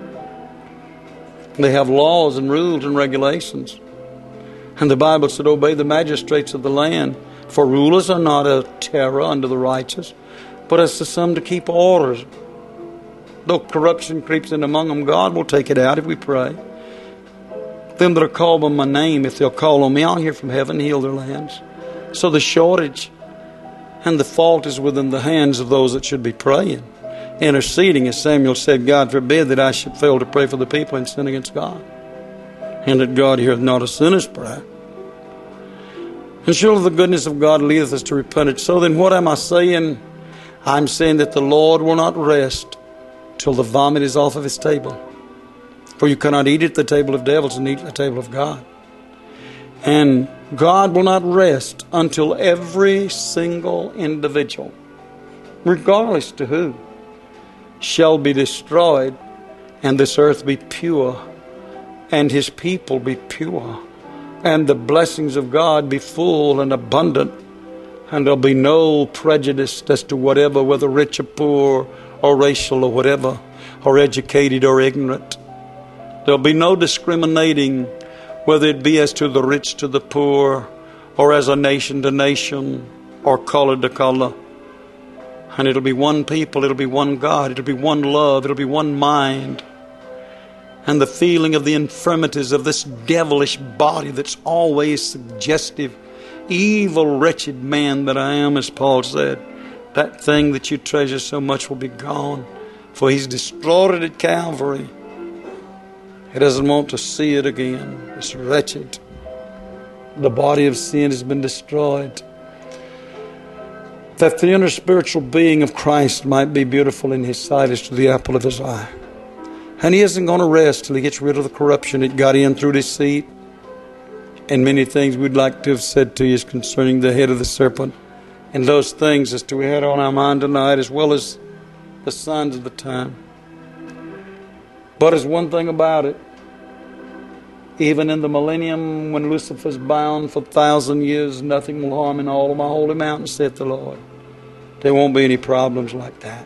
They have laws and rules and regulations. And the Bible said, obey the magistrates of the land, for rulers are not a terror unto the righteous, but as to some to keep orders. Though corruption creeps in among them, God will take it out if we pray. Them that are called by my name, if they'll call on me, I'll hear from heaven, heal their lands. So the shortage and the fault is within the hands of those that should be praying, interceding, as Samuel said, God forbid that I should fail to pray for the people and sin against God, and that God heareth not a sinner's prayer. And surely the goodness of God leadeth us to repentance. So then what am I saying? I'm saying that the Lord will not rest till the vomit is off of His table. For you cannot eat at the table of devils and eat at the table of God. And God will not rest until every single individual, regardless to who, shall be destroyed, and this earth be pure, and His people be pure, and the blessings of God be full and abundant, and there'll be no prejudice as to whatever, whether rich or poor, or racial or whatever, or educated or ignorant. There'll be no discriminating, whether it be as to the rich to the poor, or as a nation to nation, or color to color. And it'll be one people, it'll be one God, it'll be one love, it'll be one mind. And the feeling of the infirmities of this devilish body that's always suggestive, evil, wretched man that I am, as Paul said, that thing that you treasure so much will be gone, for He's destroyed it at Calvary. He doesn't want to see it again. It's wretched. The body of sin has been destroyed, that the inner spiritual being of Christ might be beautiful in His sight as to the apple of His eye. And He isn't going to rest till He gets rid of the corruption that got in through deceit, and many things we'd like to have said to you concerning the head of the serpent, and those things as to we had on our mind tonight, as well as the signs of the time. But there's one thing about it. Even in the millennium, when Lucifer's bound for 1,000 years, nothing will harm in all of my holy mountains, saith the Lord. There won't be any problems like that.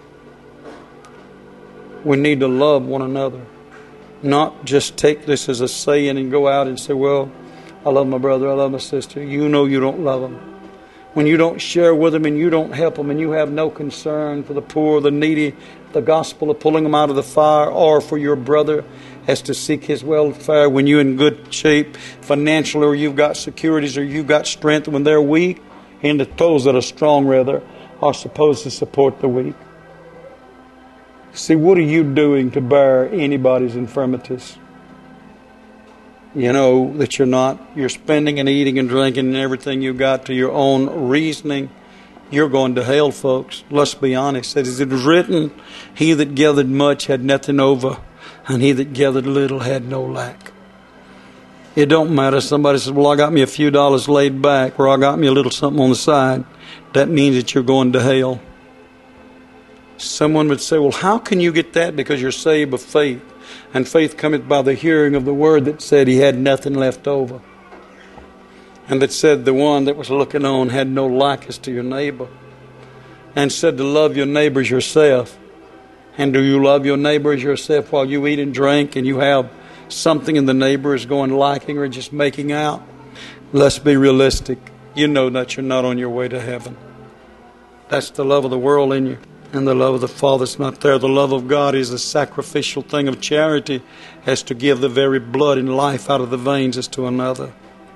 We need to love one another. Not just take this as a saying and go out and say, well, I love my brother, I love my sister. You know you don't love them. When you don't share with them and you don't help them and you have no concern for the poor, the needy, the gospel of pulling them out of the fire, or for your brother as to seek his welfare when you're in good shape financially, or you've got securities, or you've got strength when they're weak, and those that are strong, rather, are supposed to support the weak. See, what are you doing to bear anybody's infirmities? You know that you're spending and eating and drinking and everything you got to your own reasoning. You're going to hell, folks. Let's be honest. As it is written, he that gathered much had nothing over, and he that gathered little had no lack. It don't matter. Somebody says, well, I got me a few dollars laid back, or I got me a little something on the side. That means that you're going to hell. Someone would say, well, how can you get that? Because you're saved by faith. And faith cometh by the hearing of the word, that said he had nothing left over. And that said the one that was looking on had no likeness to your neighbor. And said to love your neighbor as yourself. And do you love your neighbor as yourself while you eat and drink and you have something and the neighbor is going liking or just making out? Let's be realistic. You know that you're not on your way to heaven. That's the love of the world in you. And the love of the Father's not there. The love of God is a sacrificial thing of charity, as to give the very blood and life out of the veins as to another.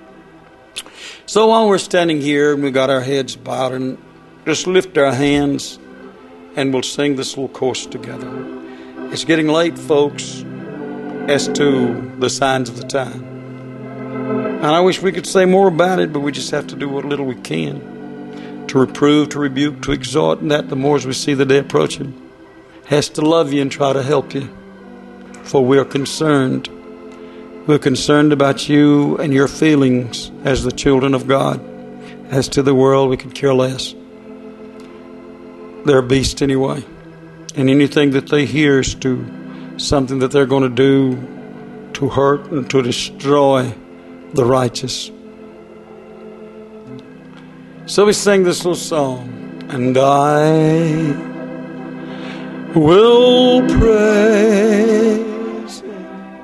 So while we're standing here and we got our heads bowed, and just lift our hands and we'll sing this little chorus together. It's getting late, folks, as to the signs of the time. And I wish we could say more about it, but we just have to do what little we can to reprove, to rebuke, to exhort, and that the more as we see the day approaching, has to love you and try to help you. For we are concerned. We're concerned about you and your feelings as the children of God. As to the world, we could care less. They're beasts anyway. And anything that they hear is to something that they're going to do to hurt and to destroy the righteous. So we sing this little song. And I will praise Him.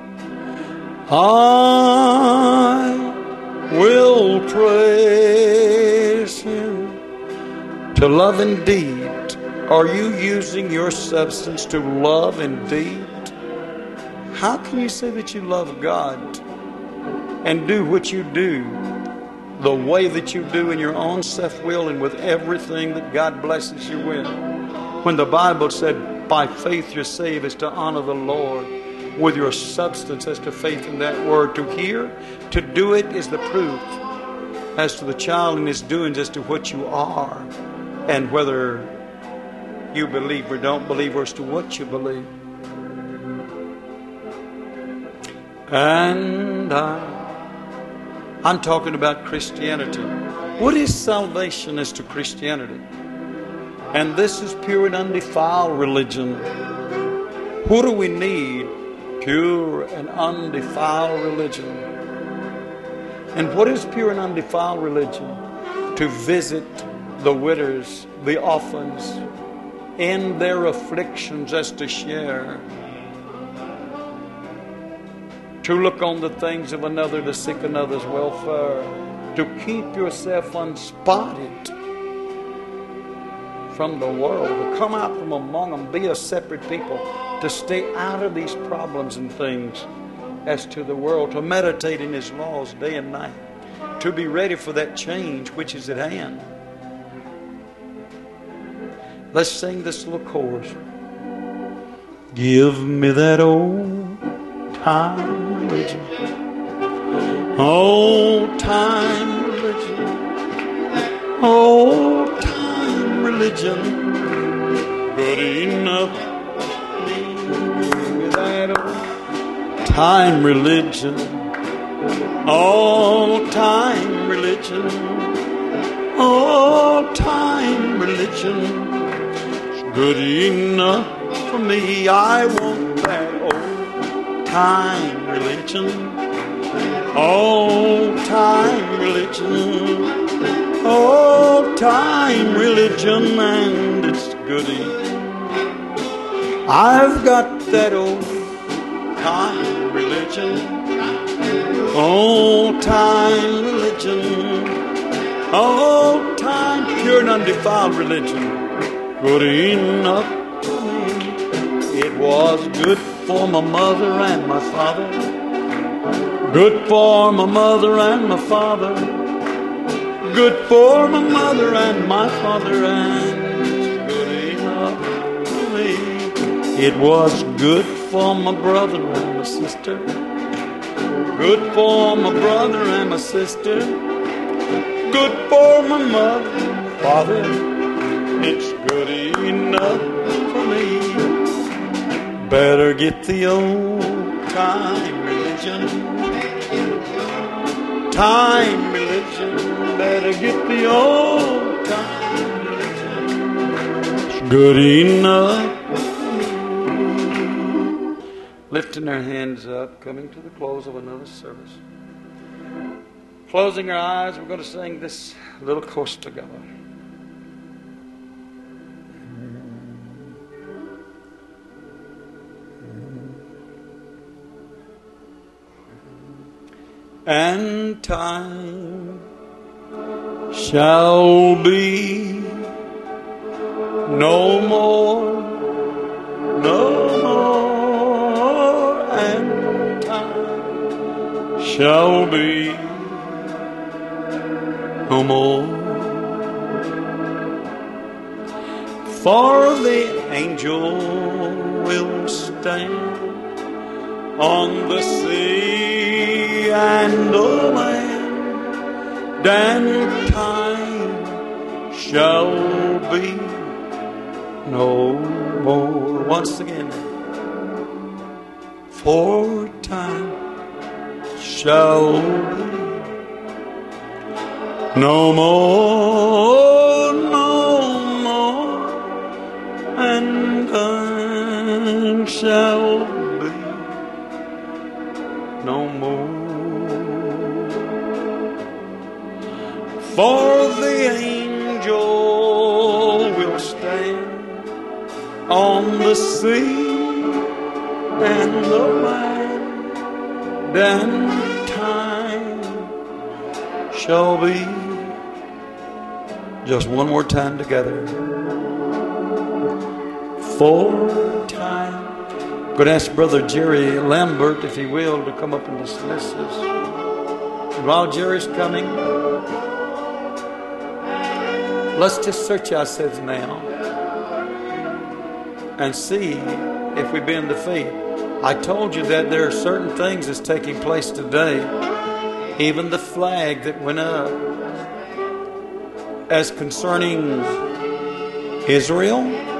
I will praise Him. To love indeed. Are you using your substance to love indeed? How can you say that you love God and do what you do the way that you do in your own self-will and with everything that God blesses you with? When the Bible said, by faith you're saved, is to honor the Lord with your substance as to faith in that word. To hear, to do it is the proof as to the child and his doings as to what you are and whether you believe or don't believe or as to what you believe. And I'm talking about Christianity. What is salvation as to Christianity? And this is pure and undefiled religion. What do we need? Pure and undefiled religion. And what is pure and undefiled religion? To visit the widows, the orphans, in their afflictions as to share. To look on the things of another, to seek another's welfare. To keep yourself unspotted from the world. To come out from among them, be a separate people. To stay out of these problems and things as to the world. To meditate in His laws day and night. To be ready for that change which is at hand. Let's sing this little chorus. Give me that old time religion. Old time religion. Old time religion. Good enough. Give me that old time religion. Old time religion. Old time religion. Good enough for me. I want that old time religion. Old time religion. Old time religion. And it's goody. I've got that old time religion. Old time religion. Old time pure and undefiled religion. Good enough for me. It was good for my mother and my father. Good for my mother and my father. Good for my mother and my father. And it's good enough for me. It was good for my brother and my sister. Good for my brother and my sister. Good for my mother and my father. It's good enough for me. Better get the old time religion. Time religion. Better get the old time religion. It's good enough for me. Lifting our hands up, coming to the close of another service. Closing our eyes, we're going to sing this little chorus together. And time shall be no more, no more, and time shall be no more. For the angel will stand on the sea and the land and time shall be no more. Once again, for time shall be no more, no more, and time shall be no more. For the angel will stand on the sea and the land, and time shall be. Just one more time together. For time. I'm going to ask Brother Jerry Lambert, if he will, to come up and dismiss us. And while Jerry's coming, let's just search ourselves now and see if we've been defeated. I told you that there are certain things that's taking place today. Even the flag that went up as concerning Israel.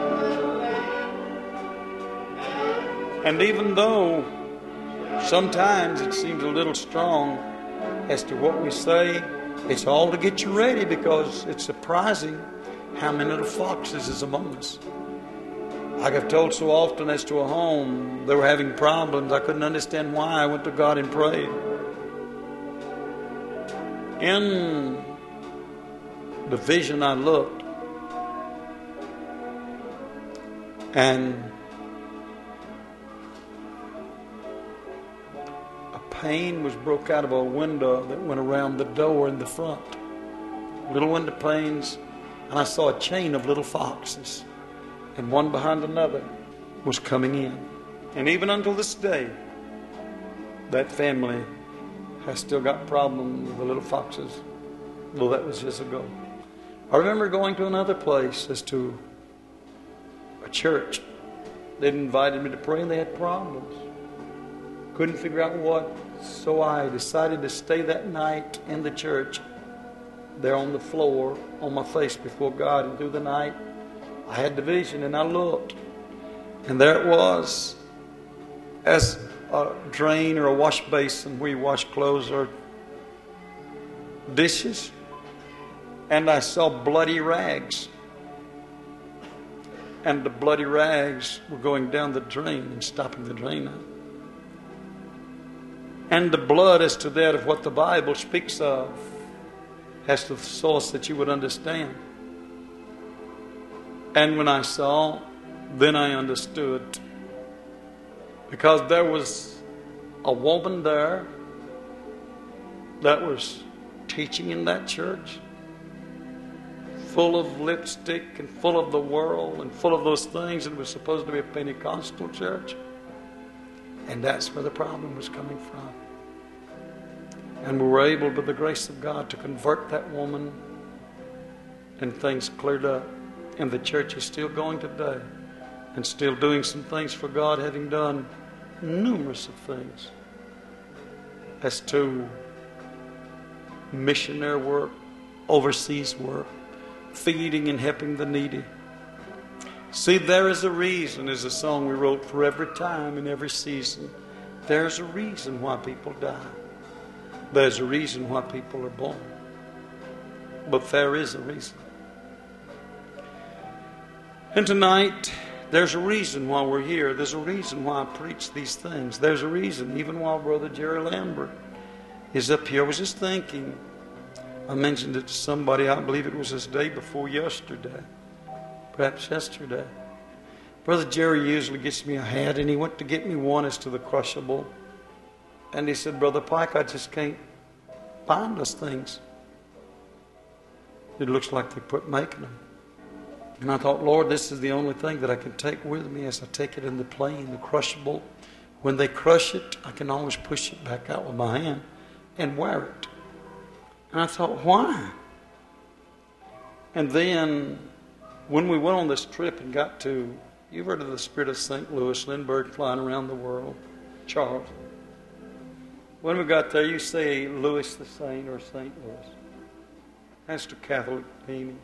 And even though sometimes it seems a little strong as to what we say, it's all to get you ready, because it's surprising how many little foxes is among us. Like I've told so often as to a home, they were having problems. I couldn't understand why. I went to God and prayed. In the vision I looked, and a pane was broke out of a window that went around the door in the front. Little window panes, and I saw a chain of little foxes, and one behind another was coming in. And even until this day, that family has still got problems with the little foxes. Well, that was years ago. I remember going to another place, as to a church. They'd invited me to pray, and they had problems. Couldn't figure out what. So I decided to stay that night in the church, there on the floor, on my face before God. And through the night, I had the vision, and I looked. And there it was, as a drain or a wash basin where you wash clothes or dishes. And I saw bloody rags. And the bloody rags were going down the drain and stopping the drain up. And the blood, as to that of what the Bible speaks of, as to the source that you would understand. And when I saw, then I understood. Because there was a woman there that was teaching in that church, full of lipstick and full of the world and full of those things. It was supposed to be a Pentecostal church. And that's where the problem was coming from. And we were able, by the grace of God, to convert that woman, and things cleared up. And the church is still going today and still doing some things for God, having done numerous of things as to missionary work, overseas work, feeding and helping the needy. See, there is a reason, is a song we wrote, for every time and every season. There's a reason why people die. There's a reason why people are born. But there is a reason. And tonight, there's a reason why we're here. There's a reason why I preach these things. There's a reason, even while Brother Jerry Lambert is up here. I was just thinking, I mentioned it to somebody, I believe it was this day before yesterday. Perhaps yesterday. Brother Jerry usually gets me a hat, and he went to get me one as to the crushable. And he said, Brother Pike, I just can't find those things. It looks like they quit making them. And I thought, Lord, this is the only thing that I can take with me as I take it in the plane, the crushable. When they crush it, I can always push it back out with my hand and wear it. And I thought, why? And then when we went on this trip and got to, you've heard of the Spirit of St. Louis, Lindbergh flying around the world, Charles. When we got there, you say Louis the Saint or St. Louis. Pastor Catholic meaning.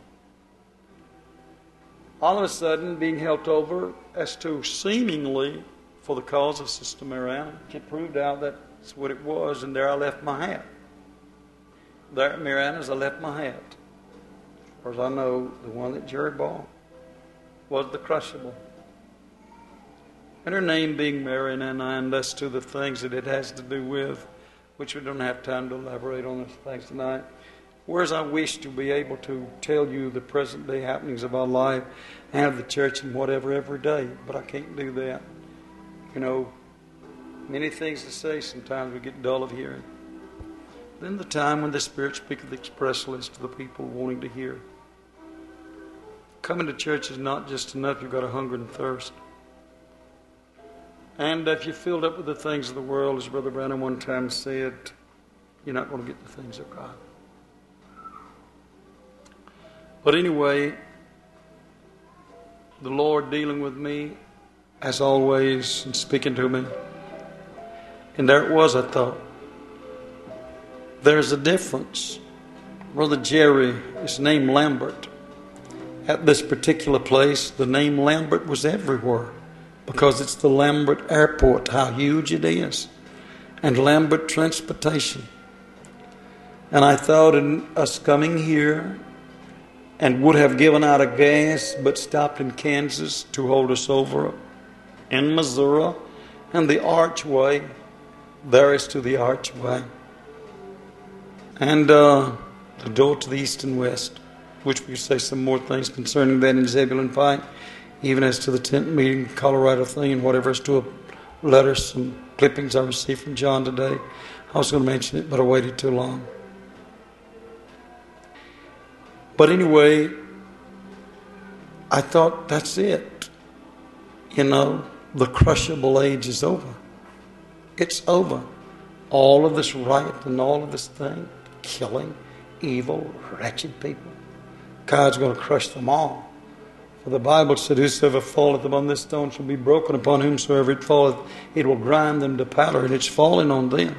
All of a sudden being held over as to seemingly for the cause of Sister Mariana. It proved out that's what it was, and there I left my hat. There at Mariana's I left my hat. As far as I know, the one that Jerry bought was the crushable. And her name being Mariana, and as to the things that it has to do with, which we don't have time to elaborate on those things tonight. Whereas I wish to be able to tell you the present day happenings of our life and of the church and whatever every day, but I can't do that. You know, many things to say, sometimes we get dull of hearing. Then the time when the Spirit speaketh expressly to the people wanting to hear. Coming to church is not just enough, you've got a hunger and thirst. And if you're filled up with the things of the world, as Brother Branham one time said, you're not going to get the things of God. But anyway, the Lord dealing with me, as always, and speaking to me. And there it was, I thought. There's a difference. Brother Jerry is named Lambert. At this particular place, the name Lambert was everywhere because it's the Lambert Airport, how huge it is, and Lambert Transportation. And I thought in us coming here and would have given out a gas but stopped in Kansas to hold us over in Missouri, and the archway, there is to the archway. And the door to the east and west, which we say some more things concerning that in Zebulun fight, even as to the tent meeting, Colorado thing, and whatever, as to a letter, some clippings I received from John today. I was going to mention it, but I waited too long. But anyway, I thought that's it. You know, the crushable age is over. It's over. All of this riot and all of this thing, killing, evil, wretched people. God's going to crush them all. For the Bible said, whosoever falleth upon this stone shall be broken. Upon whomsoever it falleth, it will grind them to powder. And it's falling on them.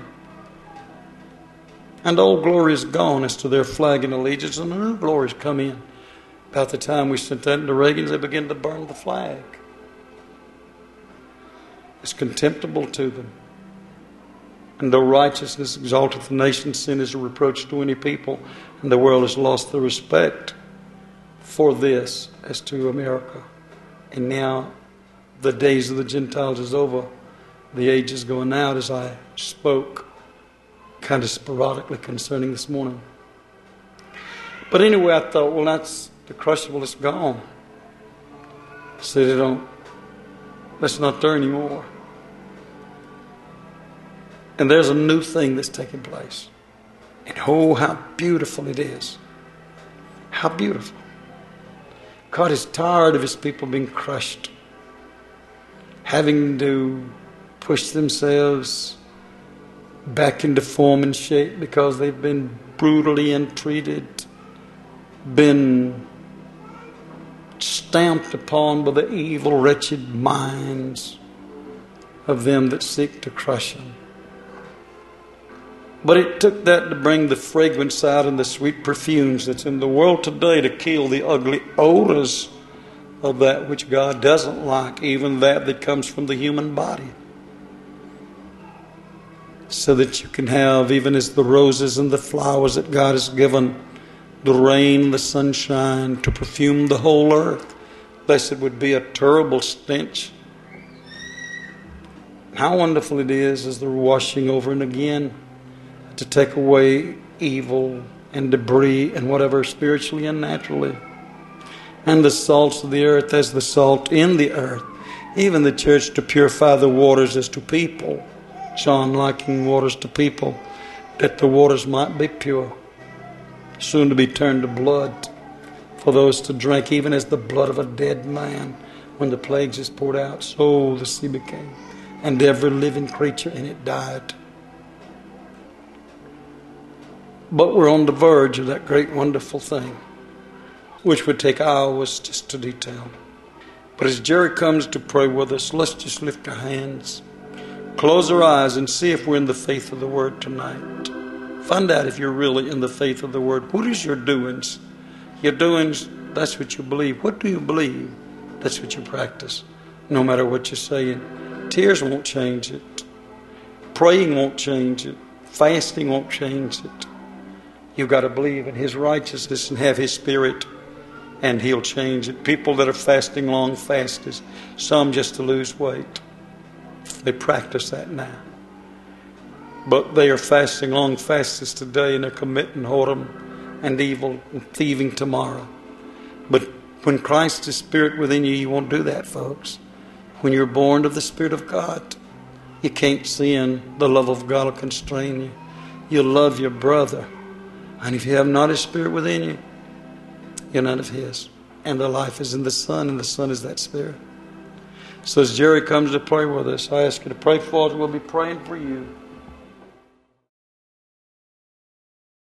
And old glory is gone as to their flag and allegiance, and the new glories come in. About the time we sent that into Reagan's, they began to burn the flag. It's contemptible to them. And though righteousness exalteth the nation, sin is a reproach to any people, and the world has lost the respect for this as to America. And now the days of the Gentiles is over. The age is going out, as I spoke kind of sporadically concerning this morning. But anyway, I thought, well, that's the crushable is gone. So that's not there anymore. And there's a new thing that's taking place. And oh, how beautiful it is. How beautiful. God is tired of his people being crushed, having to push themselves back into form and shape because they've been brutally entreated, been stamped upon by the evil, wretched minds of them that seek to crush them. But it took that to bring the fragrance out and the sweet perfumes that's in the world today to kill the ugly odors of that which God doesn't like, even that comes from the human body. So that you can have, even as the roses and the flowers that God has given, the rain, the sunshine, to perfume the whole earth, lest it would be a terrible stench. How wonderful it is the washing over and again to take away evil and debris and whatever spiritually and naturally. And the salts of the earth as the salt in the earth. Even the church to purify the waters as to people. John liking waters to people, that the waters might be pure, soon to be turned to blood, for those to drink, even as the blood of a dead man, when the plagues is poured out, so the sea became, and every living creature in it died. But we're on the verge of that great wonderful thing, which would take hours just to detail. But as Jerry comes to pray with us, let's just lift our hands, close our eyes, and see if we're in the faith of the Word tonight. Find out if you're really in the faith of the Word. What is your doings? Your doings, that's what you believe. What do you believe? That's what you practice. No matter what you're saying. Tears won't change it. Praying won't change it. Fasting won't change it. You've got to believe in His righteousness and have His Spirit, and He'll change it. People that are fasting long fasts, some just to lose weight. They practice that now. But they are fasting long fasts today, and they're committing whoredom and evil and thieving tomorrow. But when Christ is Spirit within you, you won't do that, folks. When you're born of the Spirit of God, you can't sin. The love of God will constrain you. You'll love your brother. And if you have not His Spirit within you, you're none of His. And the life is in the Son, and the Son is that Spirit. So as Jerry comes to pray with us, I ask you to pray for us. We'll be praying for you.